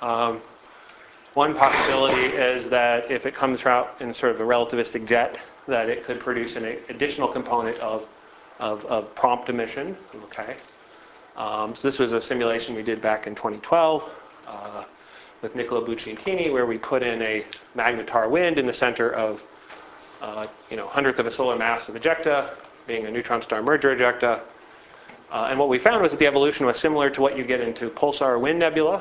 One possibility is that if it comes out in sort of a relativistic jet, that it could produce an additional component of prompt emission. Okay. So this was a simulation we did back in 2012 with Nicola Bucciantini, where we put in a magnetar wind in the center of 100th of a solar mass of ejecta, being a neutron star merger ejecta. And what we found was that the evolution was similar to what you get into pulsar wind nebula.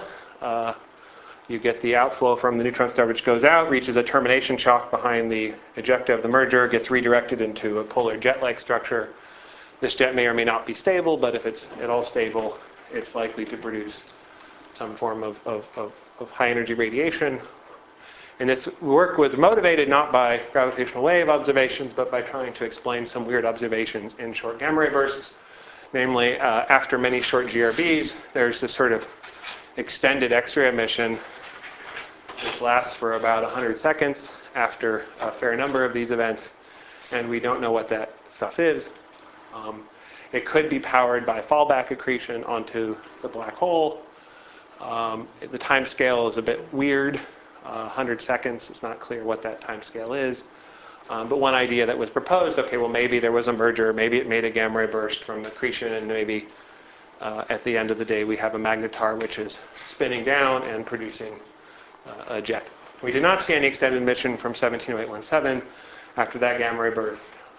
You get the outflow from the neutron star which goes out, reaches a termination shock behind the ejecta of the merger, gets redirected into a polar jet-like structure. This jet may or may not be stable, but if it's at all stable, it's likely to produce some form of high energy radiation. And this work was motivated not by gravitational wave observations, but by trying to explain some weird observations in short gamma ray bursts. Namely, after many short GRBs, there's this sort of extended X-ray emission which lasts for about 100 seconds after a fair number of these events, and we don't know what that stuff is. It could be powered by fallback accretion onto the black hole. The time scale is a bit weird. 100 seconds, it's not clear what that time scale is. But one idea that was proposed, okay, well maybe there was a merger, maybe it made a gamma ray burst from accretion, and maybe at the end of the day we have a magnetar which is spinning down and producing a jet. We did not see any extended emission from 170817 after that gamma ray burst.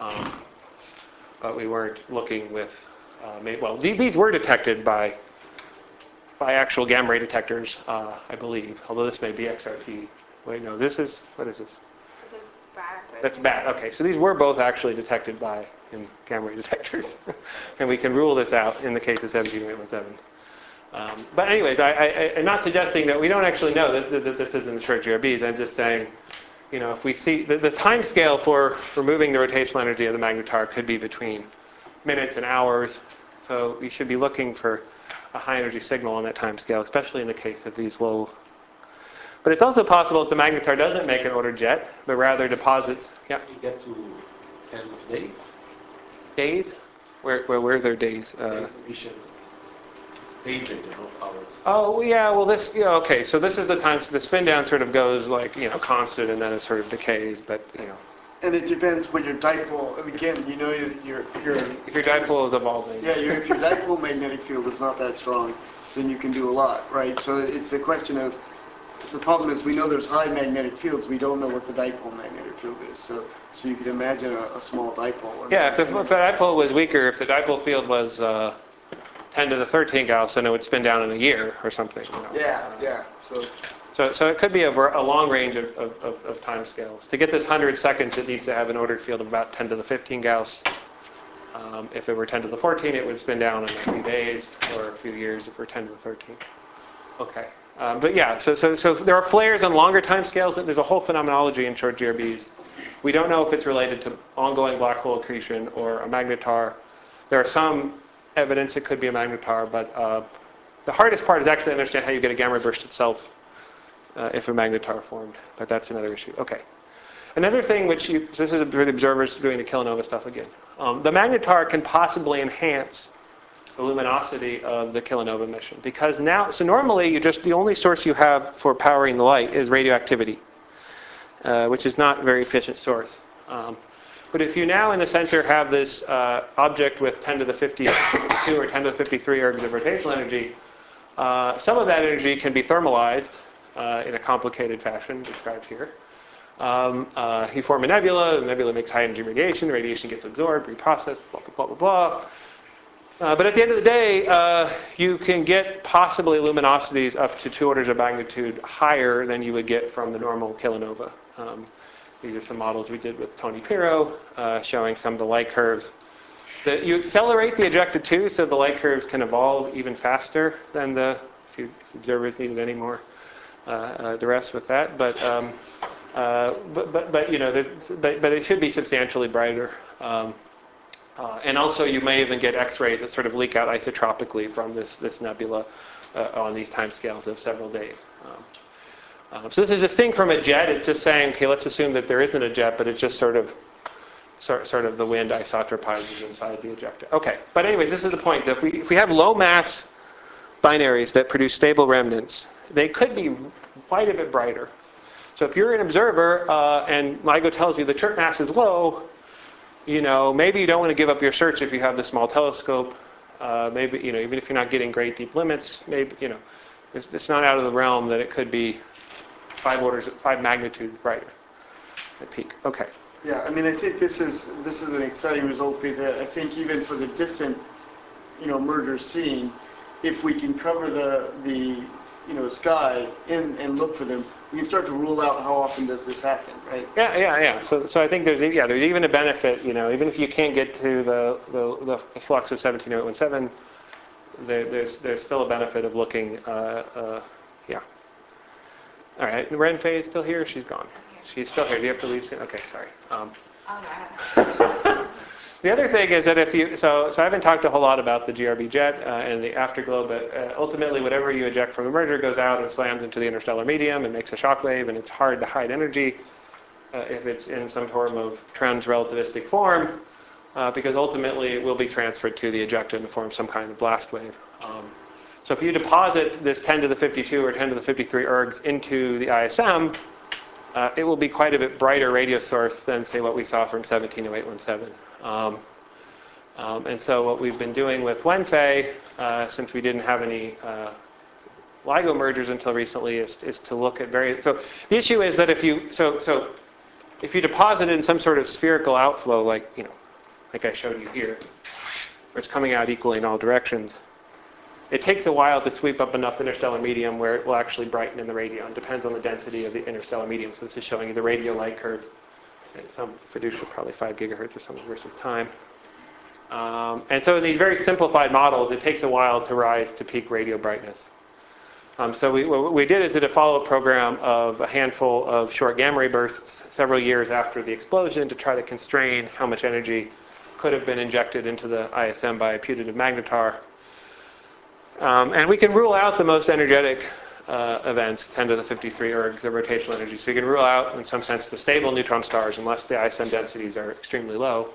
But we weren't looking with, these were detected by actual gamma ray detectors, I believe, although this may be XRT. Wait, no, what is this? That's bad. That's bad, okay. So these were both actually detected by gamma ray detectors. And we can rule this out in the case of 17817. But anyways, I'm not suggesting that we don't actually know that this isn't the short GRBs. I'm just saying, if we see the time scale for removing the rotational energy of the magnetar could be between minutes and hours. So we should be looking for a high energy signal on that time scale, especially in the case of these low. But it's also possible that the magnetar doesn't make an ordered jet, but rather deposits. Yeah. You get to tens of days. Days? Where are their days? Days later, not hours. Oh yeah, well this okay. So this is the time. So the spin down sort of goes like constant, and then it sort of decays. But And it depends when your dipole. And again, if your dipole is evolving. Yeah, if your dipole magnetic field is not that strong, then you can do a lot, right? So it's the question of, the problem is we know there's high magnetic fields. We don't know what the dipole magnetic field is. So you can imagine a small dipole. Yeah, if the dipole was weaker, if the dipole field was 10 to the 13 Gauss, then it would spin down in a year or something. Yeah. So it could be a long range of time scales. To get this 100 seconds, it needs to have an ordered field of about 10 to the 15 Gauss. If it were 10 to the 14, it would spin down in a few days or a few years if we're 10 to the 13. Okay. But yeah, so there are flares on longer time scales. There's a whole phenomenology in short GRBs. We don't know if it's related to ongoing black hole accretion or a magnetar. There are some evidence it could be a magnetar, but the hardest part is actually to understand how you get a gamma ray burst itself if a magnetar formed. But that's another issue. Okay. Another thing which this is for the observers doing the kilonova stuff again. The magnetar can possibly enhance the luminosity of the kilonova emission because so normally the only source you have for powering the light is radioactivity, which is not a very efficient source. But if you now in the center have this object with 10 to the 52 or 10 to the 53 ergs of rotational energy, some of that energy can be thermalized in a complicated fashion described here. You form a nebula, the nebula makes high energy radiation, the radiation gets absorbed, reprocessed, blah, blah, blah, blah, blah. But at the end of the day, you can get possibly luminosities up to 2 orders of magnitude higher than you would get from the normal kilonova. These are some models we did with Tony Pirro, showing some of the light curves. You accelerate the ejecta too, so the light curves can evolve even faster than if observers needed any more duress with that. But it should be substantially brighter. And also, you may even get X-rays that sort of leak out isotropically from this nebula on these timescales of several days. So this is distinct from a jet. It's just saying, okay, let's assume that there isn't a jet, but it's just sort of the wind isotropizes inside the ejecta. Okay, but anyways, this is the point. If we have low mass binaries that produce stable remnants, they could be quite a bit brighter. So if you're an observer and LIGO tells you the chirp mass is low, maybe you don't want to give up your search if you have the small telescope. Maybe, even if you're not getting great deep limits, maybe, it's not out of the realm that it could be 5 magnitude brighter at peak. Okay. Yeah, I mean, I think this is an exciting result because I think even for the distant, mergers seen, if we can cover the sky and look for them, we can start to rule out how often does this happen, right? Yeah. So I think there's even a benefit, even if you can't get to the flux of 170817, there's still a benefit of looking. Yeah. All right, Ren Fei is still here. She's gone. She's still here. Do you have to leave soon? Okay, sorry. The other thing is that so I haven't talked a whole lot about the GRB jet and the afterglow, but ultimately whatever you eject from a merger goes out and slams into the interstellar medium and makes a shock wave, and it's hard to hide energy if it's in some form of trans-relativistic form, because ultimately it will be transferred to the ejecta in the form of some kind of blast wave. So if you deposit this 10 to the 52 or 10 to the 53 ergs into the ISM, it will be quite a bit brighter radio source than, say, what we saw from 170817. And so what we've been doing with Wenfei, since we didn't have any LIGO mergers until recently, is to look at So the issue is that if you deposit it in some sort of spherical outflow, like I showed you here, where it's coming out equally in all directions, it takes a while to sweep up enough interstellar medium where it will actually brighten in the radio. It depends on the density of the interstellar medium. So this is showing you the radio light curves at some fiducial, probably 5 gigahertz or something versus time. And so in these very simplified models, it takes a while to rise to peak radio brightness. So what we did is did a follow-up program of a handful of short gamma ray bursts several years after the explosion to try to constrain how much energy could have been injected into the ISM by a putative magnetar. And we can rule out the most energetic events, 10 to the 53 ergs of rotational energy. So you can rule out, in some sense, the stable neutron stars unless the ISM densities are extremely low.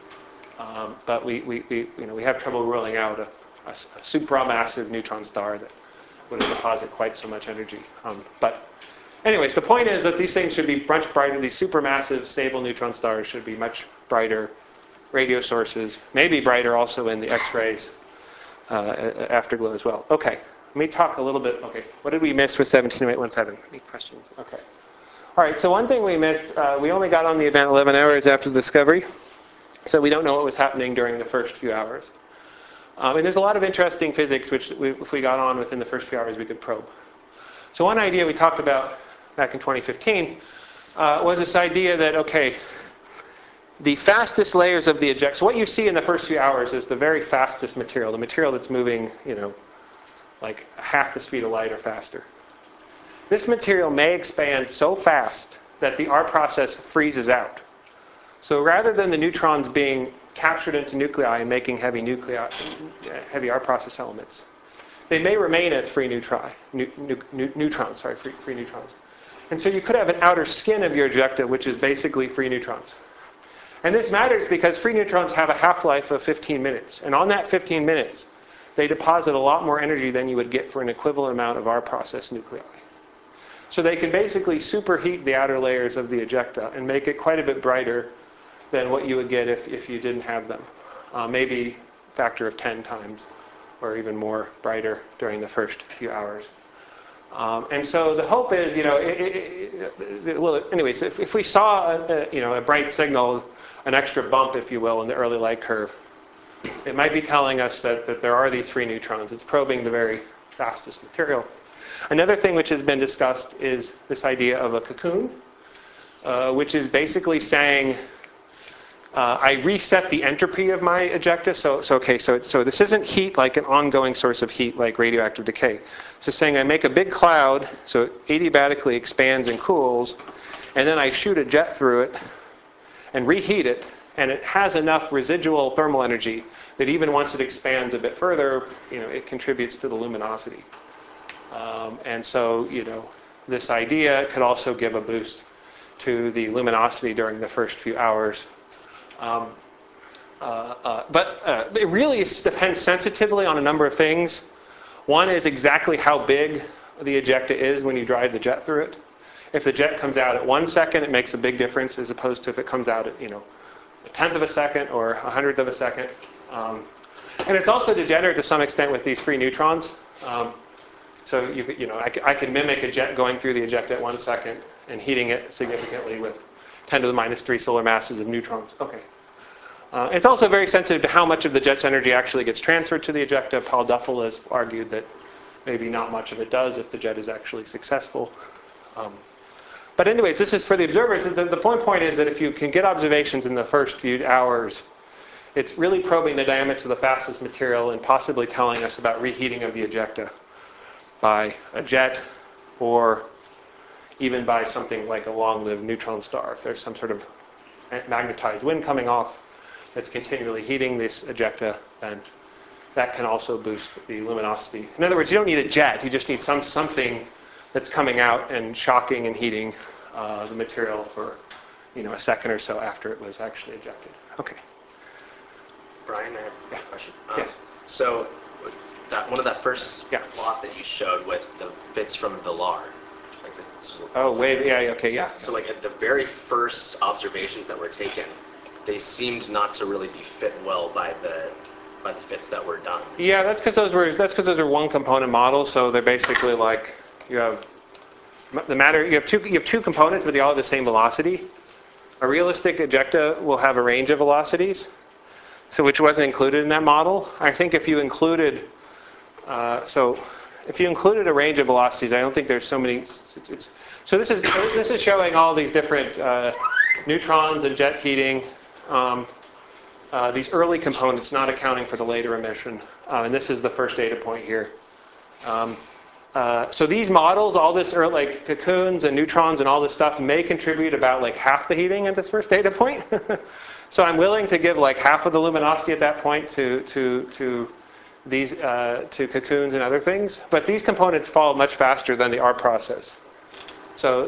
But we have trouble ruling out a supramassive neutron star that would deposit quite so much energy. But anyways, the point is that these things should be much brighter. These supermassive stable neutron stars should be much brighter radio sources, maybe brighter also in the X-rays. Afterglow as well. Okay, let me talk a little bit. Okay, what did we miss with 170817? Any questions? Okay. All right, so one thing we missed, we only got on the event 11 hours after the discovery, so we don't know what was happening during the first few hours. And there's a lot of interesting physics which, if we got on within the first few hours, we could probe. So one idea we talked about back in 2015 was this idea that, okay, the fastest layers of the ejecta. So what you see in the first few hours is the very fastest material, the material that's moving, like half the speed of light or faster. This material may expand so fast that the R process freezes out. So rather than the neutrons being captured into nuclei and making heavy R process elements, they may remain as free neutrons. And so you could have an outer skin of your ejecta, which is basically free neutrons. And this matters because free neutrons have a half-life of 15 minutes. And on that 15 minutes, they deposit a lot more energy than you would get for an equivalent amount of R process nuclei. So they can basically superheat the outer layers of the ejecta and make it quite a bit brighter than what you would get if you didn't have them. Maybe a factor of 10 times or even more brighter during the first few hours. And so the hope is, well, anyways, if we saw a bright signal, an extra bump, if you will, in the early light curve, it might be telling us that there are these free neutrons. It's probing the very fastest material. Another thing which has been discussed is this idea of a cocoon, which is basically saying I reset the entropy of my ejecta. So this isn't heat like an ongoing source of heat like radioactive decay. So saying I make a big cloud, so it adiabatically expands and cools, and then I shoot a jet through it and reheat it, and it has enough residual thermal energy that even once it expands a bit further, it contributes to the luminosity. And so, this idea could also give a boost to the luminosity during the first few hours. But it really depends sensitively on a number of things. One is exactly how big the ejecta is when you drive the jet through it. If the jet comes out at 1 second, it makes a big difference as opposed to if it comes out at, a tenth of a second or a hundredth of a second. And it's also degenerate to some extent with these free neutrons. So I can mimic a jet going through the ejecta at 1 second and heating it significantly with 10 to the minus 3 solar masses of neutrons. Okay. It's also very sensitive to how much of the jet's energy actually gets transferred to the ejecta. Paul Duffel has argued that maybe not much of it does if the jet is actually successful. But anyways, this is for the observers. The point is that if you can get observations in the first few hours, it's really probing the dynamics of the fastest material and possibly telling us about reheating of the ejecta by a jet or even by something like a long-lived neutron star. If there's some sort of magnetized wind coming off that's continually heating this ejecta, then that can also boost the luminosity. In other words, you don't need a jet. You just need something that's coming out and shocking and heating the material for a second or so after it was actually ejected. Okay. Brian, I have a question. Yes. So one of that first plot that you showed with the fits from Villar. So like at the very first observations that were taken, they seemed not to really be fit well by the fits that were done. Yeah, that's because those are one component models. So they're basically like you have the matter. You have two components, but they all have the same velocity. A realistic ejecta will have a range of velocities, so which wasn't included in that model. I think if you included a range of velocities, I don't think there's so many. So this is showing all these different neutrons and jet heating. These early components, not accounting for the later emission, and this is the first data point here. So these models, all this like cocoons and neutrons and all this stuff, may contribute about like half the heating at this first data point. So I'm willing to give like half of the luminosity at that point to these to cocoons and other things, but these components fall much faster than the R process. So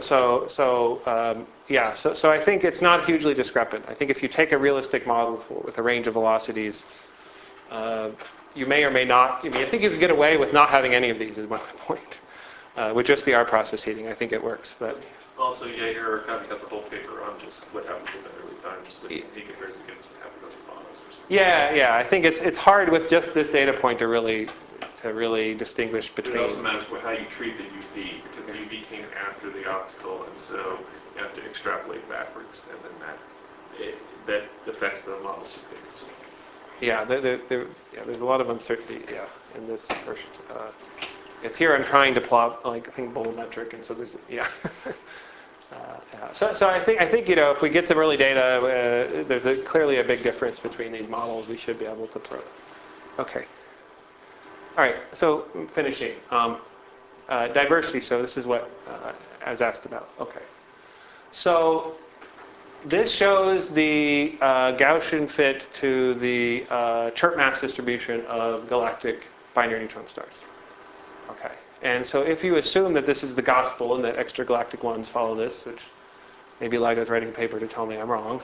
I think it's not hugely discrepant. I think if you take a realistic model with a range of velocities, you may or may not. I think you could get away with not having any of these. Is my point. With just the R process heating, I think it works. But also, your accounting has a whole paper on just what happens in the early times. So he compares against half a dozen models or something. Yeah. I think it's hard with just this data point to really distinguish between. It also matters how you treat the UV, because the UV came after the optical, and so you have to extrapolate backwards, and then that affects the model stupidity. Yeah, there's a lot of uncertainty. Yeah, in this first. Because here I'm trying to plot like I think bolometric, and so there's So I think if we get some early data, there's clearly a big difference between these models. We should be able to probe. Okay. All right. So finishing diversity. So this is what I was asked about. Okay. So this shows the Gaussian fit to the chirp mass distribution of galactic binary neutron stars. Okay. And so if you assume that this is the gospel and that extragalactic ones follow this, which maybe LIGO's writing a paper to tell me I'm wrong,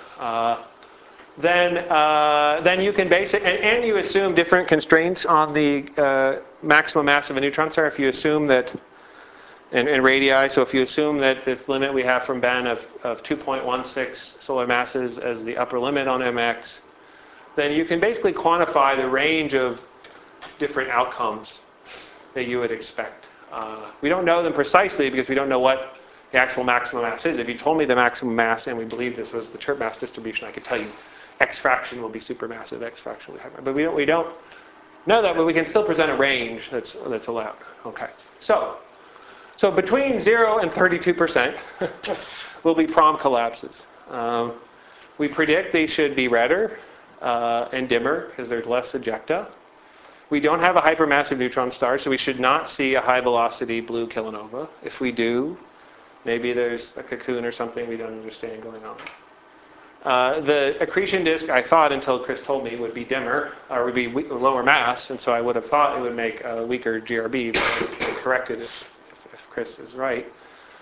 then you can base it, and you assume different constraints on the maximum mass of a neutron star. If you assume that, in radii, so if you assume that this limit we have from Ben of 2.16 solar masses as the upper limit on MX, then you can basically quantify the range of different outcomes that you would expect. We don't know them precisely because we don't know what the actual maximum mass is. If you told me the maximum mass and we believe this was the chirp mass distribution, I could tell you X fraction will be supermassive, X fraction will be hypermassive. But we don't know that, but we can still present a range that's allowed. Okay, so between 0 and 32% will be PROM collapses. We predict they should be redder and dimmer because there's less ejecta. We don't have a hypermassive neutron star, so we should not see a high velocity blue kilonova. If we do, maybe there's a cocoon or something we don't understand going on. The accretion disk, I thought until Chris told me, would be dimmer, or would be lower mass, and so I would have thought it would make a weaker GRB, but I corrected if Chris is right.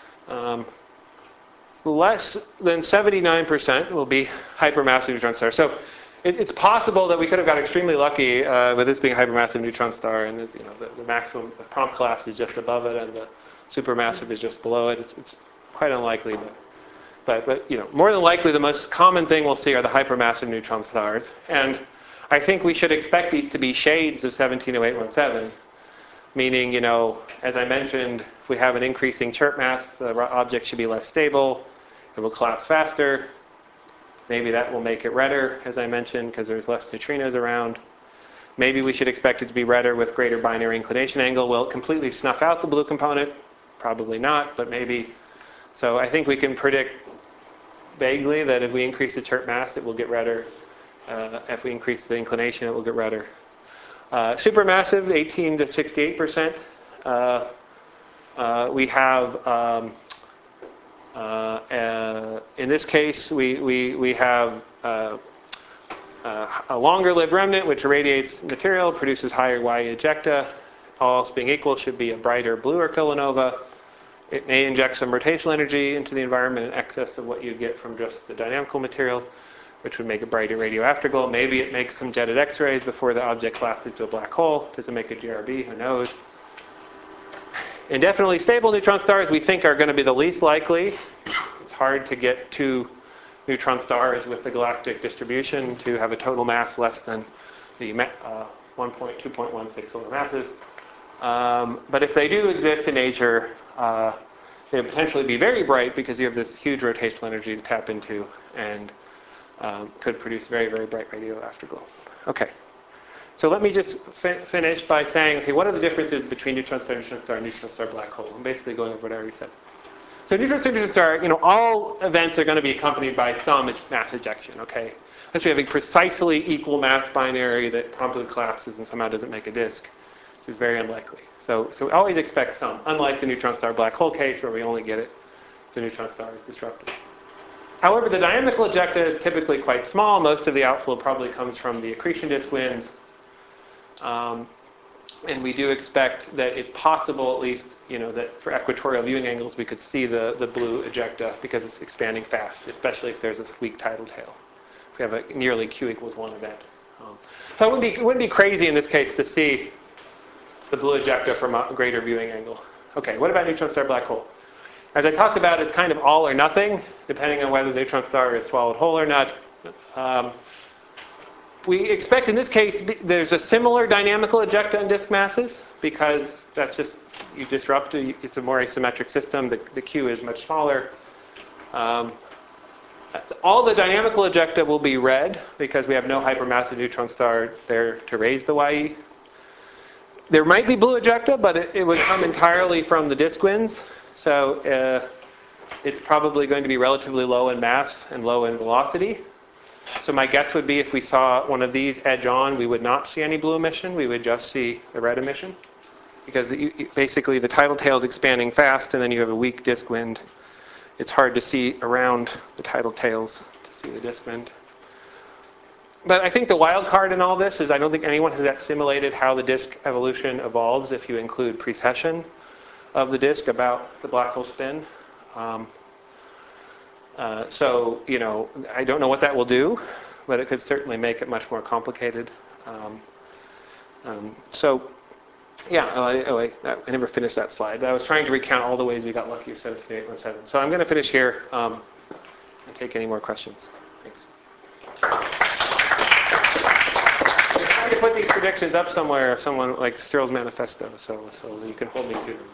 Less than 79% will be hypermassive neutron star. So it's possible that we could have got extremely lucky with this being a hypermassive neutron star, and it's, the maximum prompt collapse is just above it, and the supermassive is just below it. It's quite unlikely, but more than likely, the most common thing we'll see are the hypermassive neutron stars, and I think we should expect these to be shades of 170817, meaning, as I mentioned, if we have an increasing chirp mass, the object should be less stable. It will collapse faster. Maybe that will make it redder, as I mentioned, because there's less neutrinos around. Maybe we should expect it to be redder with greater binary inclination angle. Will it completely snuff out the blue component? Probably not, but maybe. So I think we can predict vaguely that if we increase the chirp mass, it will get redder. If we increase the inclination, it will get redder. Supermassive, 18 to 68%. We have, in this case, we have a longer lived remnant which irradiates material, produces higher Y ejecta. All else being equal, should be a brighter bluer kilonova. It may inject some rotational energy into the environment in excess of what you get from just the dynamical material, which would make a brighter radio afterglow. Maybe it makes some jetted X-rays before the object collapses to a black hole. Does it make a GRB? Who knows? Indefinitely stable neutron stars we think are going to be the least likely. It's hard to get two neutron stars with the galactic distribution to have a total mass less than the 2.16 solar masses. But if they do exist in nature, they would potentially be very bright because you have this huge rotational energy to tap into and could produce very, very bright radio afterglow. Okay. So let me just finish by saying, okay, what are the differences between neutron star, black hole? I'm basically going over what I already said. So neutron star, all events are going to be accompanied by some mass ejection, okay? Unless we have a precisely equal mass binary that promptly collapses and somehow doesn't make a disk, which is very unlikely. So we always expect some, unlike the neutron star black hole case where we only get it if the neutron star is disrupted. However, the dynamical ejecta is typically quite small. Most of the outflow probably comes from the accretion disk winds. And we do expect that it's possible, at least, that for equatorial viewing angles, we could see the blue ejecta because it's expanding fast, especially if there's a weak tidal tail. If we have a nearly Q equals 1 event. So it wouldn't be crazy in this case to see the blue ejecta from a greater viewing angle. Okay, what about neutron star black hole? As I talked about, it's kind of all or nothing, depending on whether the neutron star is swallowed whole or not. We expect in this case there's a similar dynamical ejecta in disk masses because that's just, you disrupt, it's a more asymmetric system. The Q is much smaller. All the dynamical ejecta will be red because we have no hypermassive neutron star there to raise the YE. There might be blue ejecta, but it would come entirely from the disk winds. So it's probably going to be relatively low in mass and low in velocity. So my guess would be if we saw one of these edge on, we would not see any blue emission. We would just see the red emission. Because basically the tidal tail is expanding fast, and then you have a weak disk wind. It's hard to see around the tidal tails to see the disk wind. But I think the wild card in all this is I don't think anyone has yet simulated how the disk evolution evolves if you include precession of the disk about the black hole spin. So, I don't know what that will do, but it could certainly make it much more complicated. I never finished that slide. I was trying to recount all the ways we got lucky with 170817. So I'm going to finish here and take any more questions. Thanks. I'm trying to put these predictions up somewhere, someone like Sterl's manifesto, so you can hold me to them.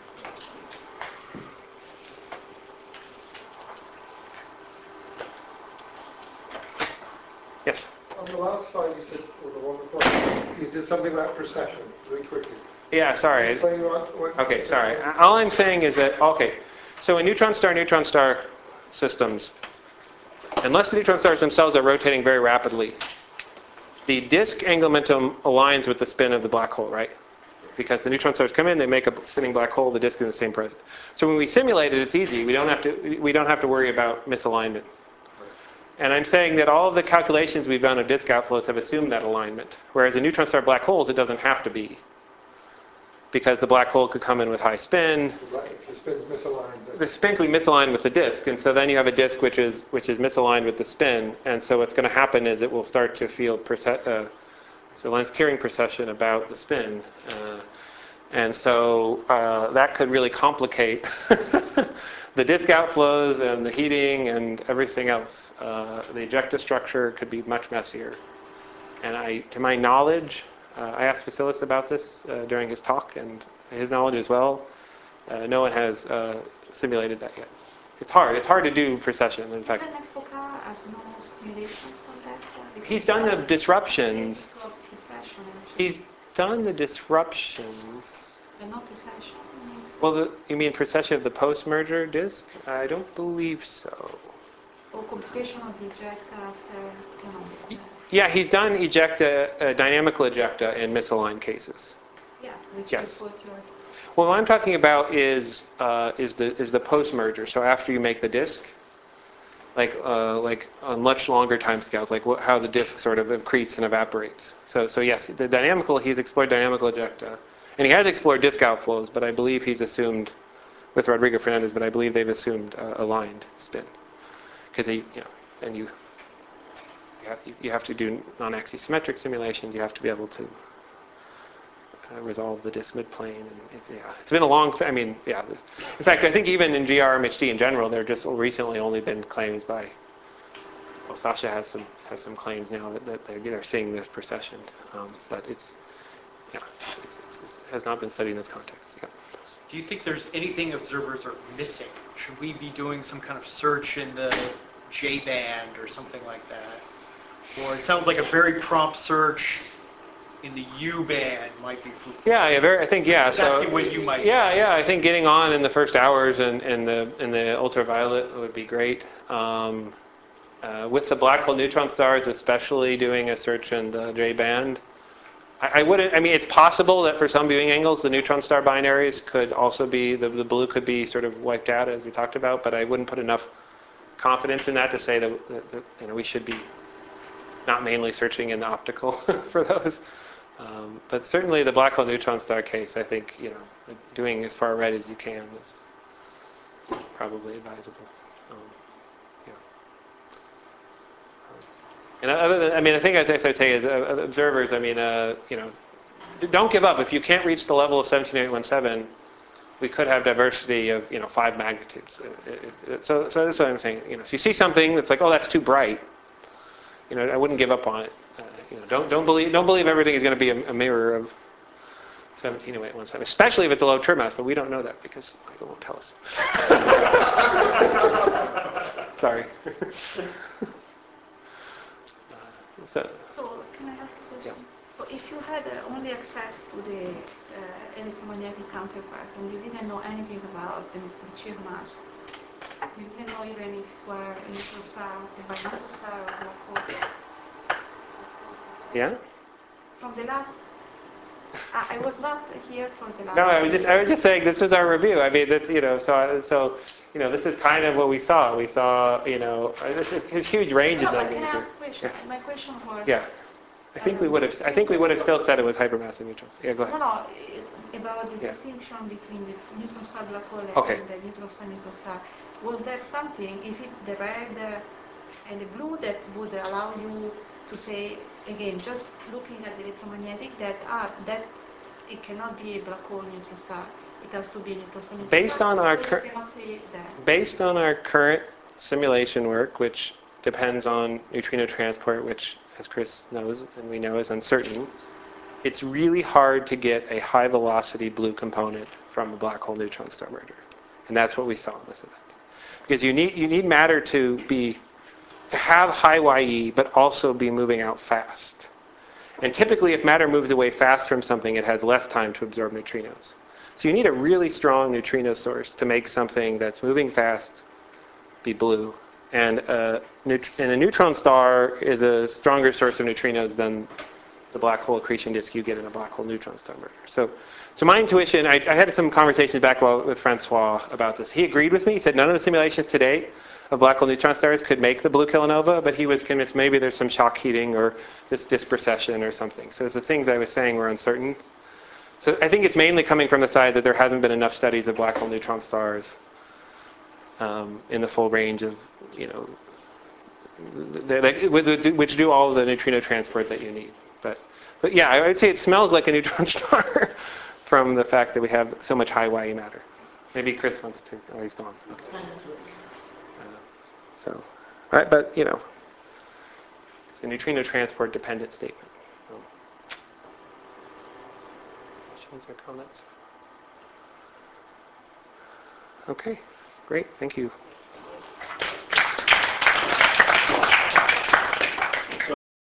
Yes? On the last slide you said, or the one before, you did something about precession, really quickly. Yeah, sorry. Explain what Okay, sorry. All I'm saying is that, okay, so in neutron star systems, unless the neutron stars themselves are rotating very rapidly, the disk angular momentum aligns with the spin of the black hole, right? Because the neutron stars come in, they make a spinning black hole, the disk is in the same presence. So when we simulate it, it's easy. We don't have to worry about misalignment. And I'm saying that all of the calculations we've done of disk outflows have assumed that alignment. Whereas in neutron star black holes, it doesn't have to be. Because the black hole could come in with high spin. The spin's misaligned. The spin could be misaligned with the disk, and so then you have a disk which is misaligned with the spin, and so what's going to happen is it will start to feel so Lense-Thirring precession about the spin, and so that could really complicate the disk outflows and the heating and everything else. The ejecta structure could be much messier, and to my knowledge, I asked Vasilis about this during his talk, and his knowledge as well. No one has simulated that yet. It's hard. It's hard to do precession. In fact, has no simulations on that. He's done the disruptions. Precession, He's done the disruptions. but not precession. Well, you mean precession of the post-merger disk? I don't believe so. Or computation of the ejecta after, Yeah, he's done ejecta, dynamical ejecta in misaligned cases. Yeah, which Yes. is what you're... Well, what I'm talking about is the post-merger. So after you make the disk, like on much longer timescales, like how the disk sort of accretes and evaporates. So yes, the dynamical, he's explored dynamical ejecta, and he has explored disk outflows, but I believe he's assumed with Rodrigo Fernandez, but I believe they've assumed aligned spin, because you have to do non-axisymmetric simulations. You have to be able to resolve the disk midplane. And it's been a long time. I mean, yeah. In fact, I think even in GRMHD in general, there just recently only been claims by. Well, Sasha has some claims now that they're seeing this precession, but it has not been studied in this context. Yeah. Do you think there's anything observers are missing? Should we be doing some kind of search in the J band or something like that? Or it sounds like a very prompt search in the U band might be fruitful. Yeah, I think yeah. Exactly So what you might. Yeah. I think getting on in the first hours in the ultraviolet would be great. With the black hole neutron stars, especially doing a search in the J band. I wouldn't. I mean, it's possible that for some viewing angles, the neutron star binaries could also be the blue could be sort of wiped out, as we talked about. But I wouldn't put enough confidence in that to say that we should be not mainly searching in optical for those. But certainly the black hole neutron star case, I think doing as far red as you can is probably advisable. And other than, I mean, I think as I say is observers, I mean, don't give up. If you can't reach the level of 17817, we could have diversity of 5 magnitudes. So that's what I'm saying. If you see something that's like, oh, that's too bright, I wouldn't give up on it. Don't believe everything is going to be a mirror of 17817, especially if it's a low Chern mass. But we don't know that because Michael won't tell us. Sorry. So can I ask a question? Yes. So if you had only access to the electromagnetic counterpart and you didn't know anything about the Chern mass, you didn't know even if it were a neutron star, a binary star, or black hole. Yeah. From the last, I was not here for the last. No, I was just saying this was our review. I mean, this so this is kind of what we saw. We saw this is huge ranges No, of but can things. I ask a question? Yeah. My question was. Yeah. I think we would have still said it was hypermassive neutrons. Yeah, go ahead. No, about the Yeah. distinction between the neutron star black hole Okay. and the neutron star. Was there something? Is it the red and the blue that would allow you to say again, just looking at the electromagnetic, that it cannot be a black hole neutron star. It has to be a neutron star. Based on our you cannot say that. Based on our current simulation work, which depends on neutrino transport, which, as Chris knows and we know, is uncertain, it's really hard to get a high velocity blue component from a black hole neutron star merger, and that's what we saw in this event. Because you need matter to be have high YE, but also be moving out fast. And typically, if matter moves away fast from something, it has less time to absorb neutrinos. So you need a really strong neutrino source to make something that's moving fast be blue. And a neutron star is a stronger source of neutrinos than the black hole accretion disk you get in a black hole neutron star merger. So my intuition, I had some conversations back with Francois about this. He agreed with me. He said none of the simulations to date of black hole neutron stars could make the blue kilonova, but he was convinced maybe there's some shock heating or this dispersion or something. So the things I was saying were uncertain. So I think it's mainly coming from the side that there hasn't been enough studies of black hole neutron stars in the full range of, which do all of the neutrino transport that you need. But yeah, I would say it smells like a neutron star from the fact that we have so much high YE matter. Maybe Chris wants to. Oh, he's gone. Okay. So, all right, but it's a neutrino transport dependent statement. Questions or comments? Okay, great. Thank you.